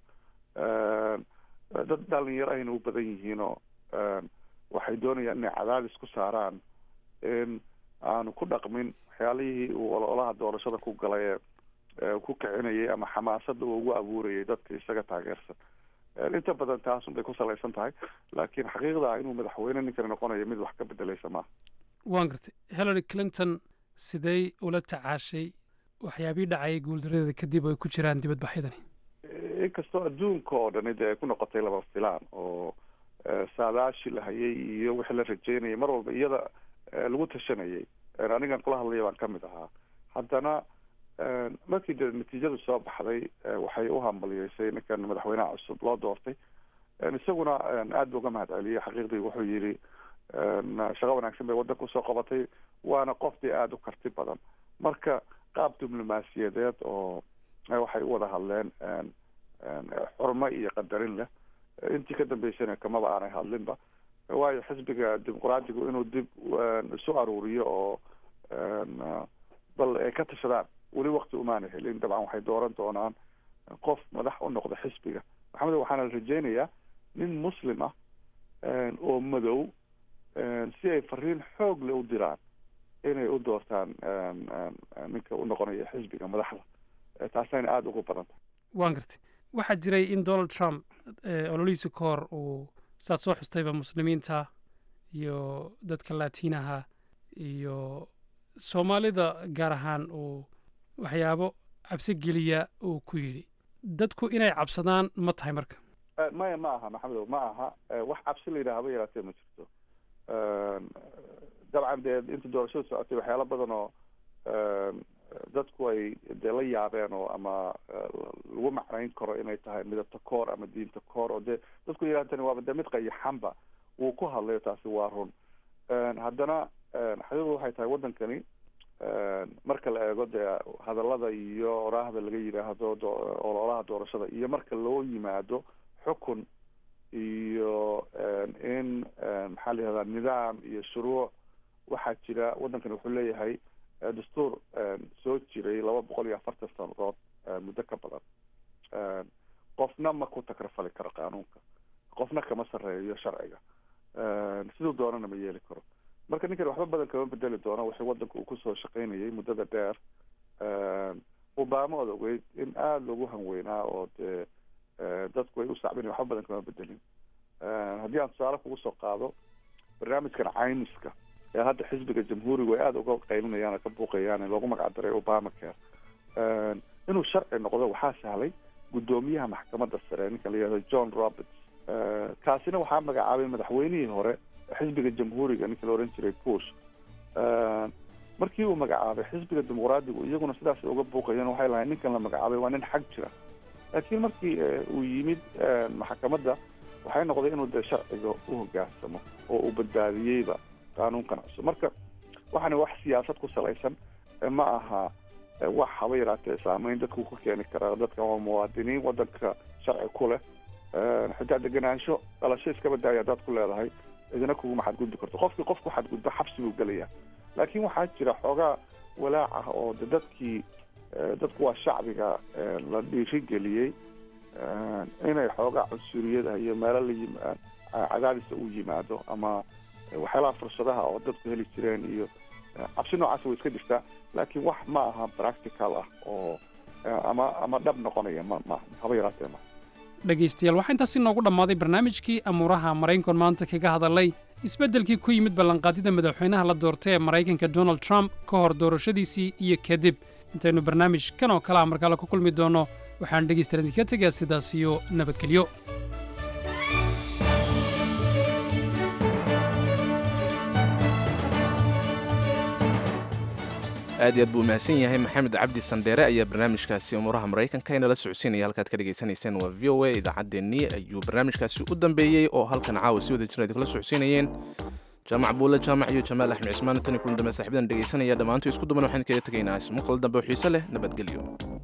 dad dhalinyaro ayna u badan yihiinoo waxay doonayaan inay cadaadis ku saaraan in aanu ku dhaqmin waxyaalihii uu ololaha doorashada ku galay ee ku kicinayay ama xamaasada uu ugu abuurayay dadka isaga taageersan inta badan taasun bay ku salaysan tahay laakiin xaqiiqda inuu madaxweyne ninkani noqonayo mid wax ka bedelaysa maaha waan gartay hillary clinton sidey ula tacaashay waxyaabihii dhacayay guuldarada kadib ay ku jiraan dibadbaxyadani inkastoo adduunka oo dhani dee ay ku noqotay laba filaan oo saadaashi la hayay iyo wixii la rajeynayay mar walba iyada lagu tashanayay anigan kula hadlaya baan ka mid ahaa haddana markii de natiijadu soo baxday waxay u hambaliyeysay ninkan madaxweynaha cusub loo doortay isaguna aad buu uga mahad celiyey xaqiiqdii wuxuu yidhi shaqo wanaagsan bay waddanka usoo qabatay waana qofdii aada u karti badan marka qaab diblomaasiyadeed oo waxay u wada hadleen xurmo iyo qadarin leh intii ka dambeysana kamaba aanay hadlinba waayo xisbiga dimuqraadigu inuu dib isu aruuriyo oo bal ay ka tashadaan weli wakti umaana helin dabcan waxay dooran doonaan qof madax u noqda xisbiga maxamed waxaana la rajeynayaa nin muslim ah oo madow si ay fariin xoog le u diraan inay u doortaan ninka u noqonaya xisbiga madaxda taasayna aada ugu badan tahay waan gartay waxaa jiray in donald trump ololihiisa ka hor uu saad soo xustayba muslimiinta iyo dadka laatiinaha iyo soomaalida gaar ahaan uu waxyaabo cabsi geliya uu ku yidhi dadku inay cabsadaan ma tahay marka maya ma aha maxamedow ma aha wax cabsi la yidhaha haba yaraatee ma jirto dabcan dee inta doorashada socotay waxyaalo badan oo dadku ay dee la yaabeen oo ama lagu macnayn karo inay tahay midabta koor ama diinta koor oo dee dadku yidhahdani waaba dee mid qayaxanba wuu ku hadlayo taasi waa run haddana xaqiiqdu waxay tahay waddankani marka la eego dee hadallada iyo oraahda laga yidhaahdo ololaha doorashada iyo marka loo yimaado xukun iyo in maxaa la yihahdaa nidaam iyo shuruuc waxaa jira waddankani wuxuu leeyahay dastuur soo jiray laba boqol iyo afartan sanadood muddo ka badan qofna ma ku takrafali karo qaanuunka qofna kama sarreeyo sharciga siduu doonana ma yeeli karo marka ninkan waxba badan kama bedeli doono waxay waddanka uu kusoo shaqaynayay muddada dheer obama ood ogeyd in aada loogu hanweynaa oo dee dadku ay u sacbin waxba badan kama bedelin haddii aan tusaale kugu soo qaado barnaamijkan caymiska ee hadda xisbiga jamhuurigu ay aada uga qaylinayaan oo ka buuqayaan loogu magac daray obama care inuu sharci noqdo waxaa sahlay guddoomiyaha maxkamadda sare ninka la yihahdo john roberts kaasina waxaa magacaabay madaxweynihii hore xisbiga jamhuuriga ninka la oran jiray bush markii uu magacaabay xisbiga dimuqraadigu iyaguna sidaas uga buuqayeen waxay lahayn ninkan la magacaabay waa nin xag jira laakiin markii uu yimid maxkamadda waxay noqday inuu dee sharciga u hogaansamo oo uu badbaadiyeyba qaanuunkan cusub marka waxaana wax siyaasad ku salaysan ma aha wax haba yaraatee saameyn dadku ku keeni karaa dadka waa muwaadiniin waddanka sharci ku leh xitaa deganaansho dhalasho iska badaaya haddaad ku leedahay idina kuguma xadgudbi karto qofkii qofku xadgudbo xabsi buu gelaya laakiin waxaa jira xoogaa walaac ah oo de dadkii dadku waa shacbiga la dhiirigeliyey inay xoogaa cunsuriyada iyo meelo la cadaadisa u yimaado ama waxyaalaha fursadaha oo dadku heli jireen iyo cabsi noocaas way iska jirtaa laakiin wax ma aha practical ah oo ama ama dhab noqonaya ma ma haba yaraatee ma dhegaystayaal waxaa intaasi noogu dhammaaday barnaamijkii amuuraha maraykankan maanta kaga hadalay isbeddelkii ku yimid ballanqaadida madaxweynaha la doortay ee maraykanka donald trump ka hor doorashadiisii iyo kadib intaynu barnaamij kan oo kale ah markaale ku kulmi doonno waxaan dhegaystayaal idinka tegaa sidaas iyo nabadgelyo aad iyo aad buu mahadsan yahay maxamed cabdi sandheere ayaa barnaamijkaasi umuuraha maraykanka inala socodsiinaya halkaad ka dhegaysanayseen waa v o a idaacaddeenii ayuu barnaamijkaasi u dambeeyey oo halkan caawa si wada jira idinkala socodsiinayeen jaamac buulle jaamac iyo jamaal axmed cismaan tani kulan dambe saaxiibadan dhegaysanaya dhammaantu isku duban waxaan kaga tegaynaa ismuqal dambe oo xiise leh nabadgelyo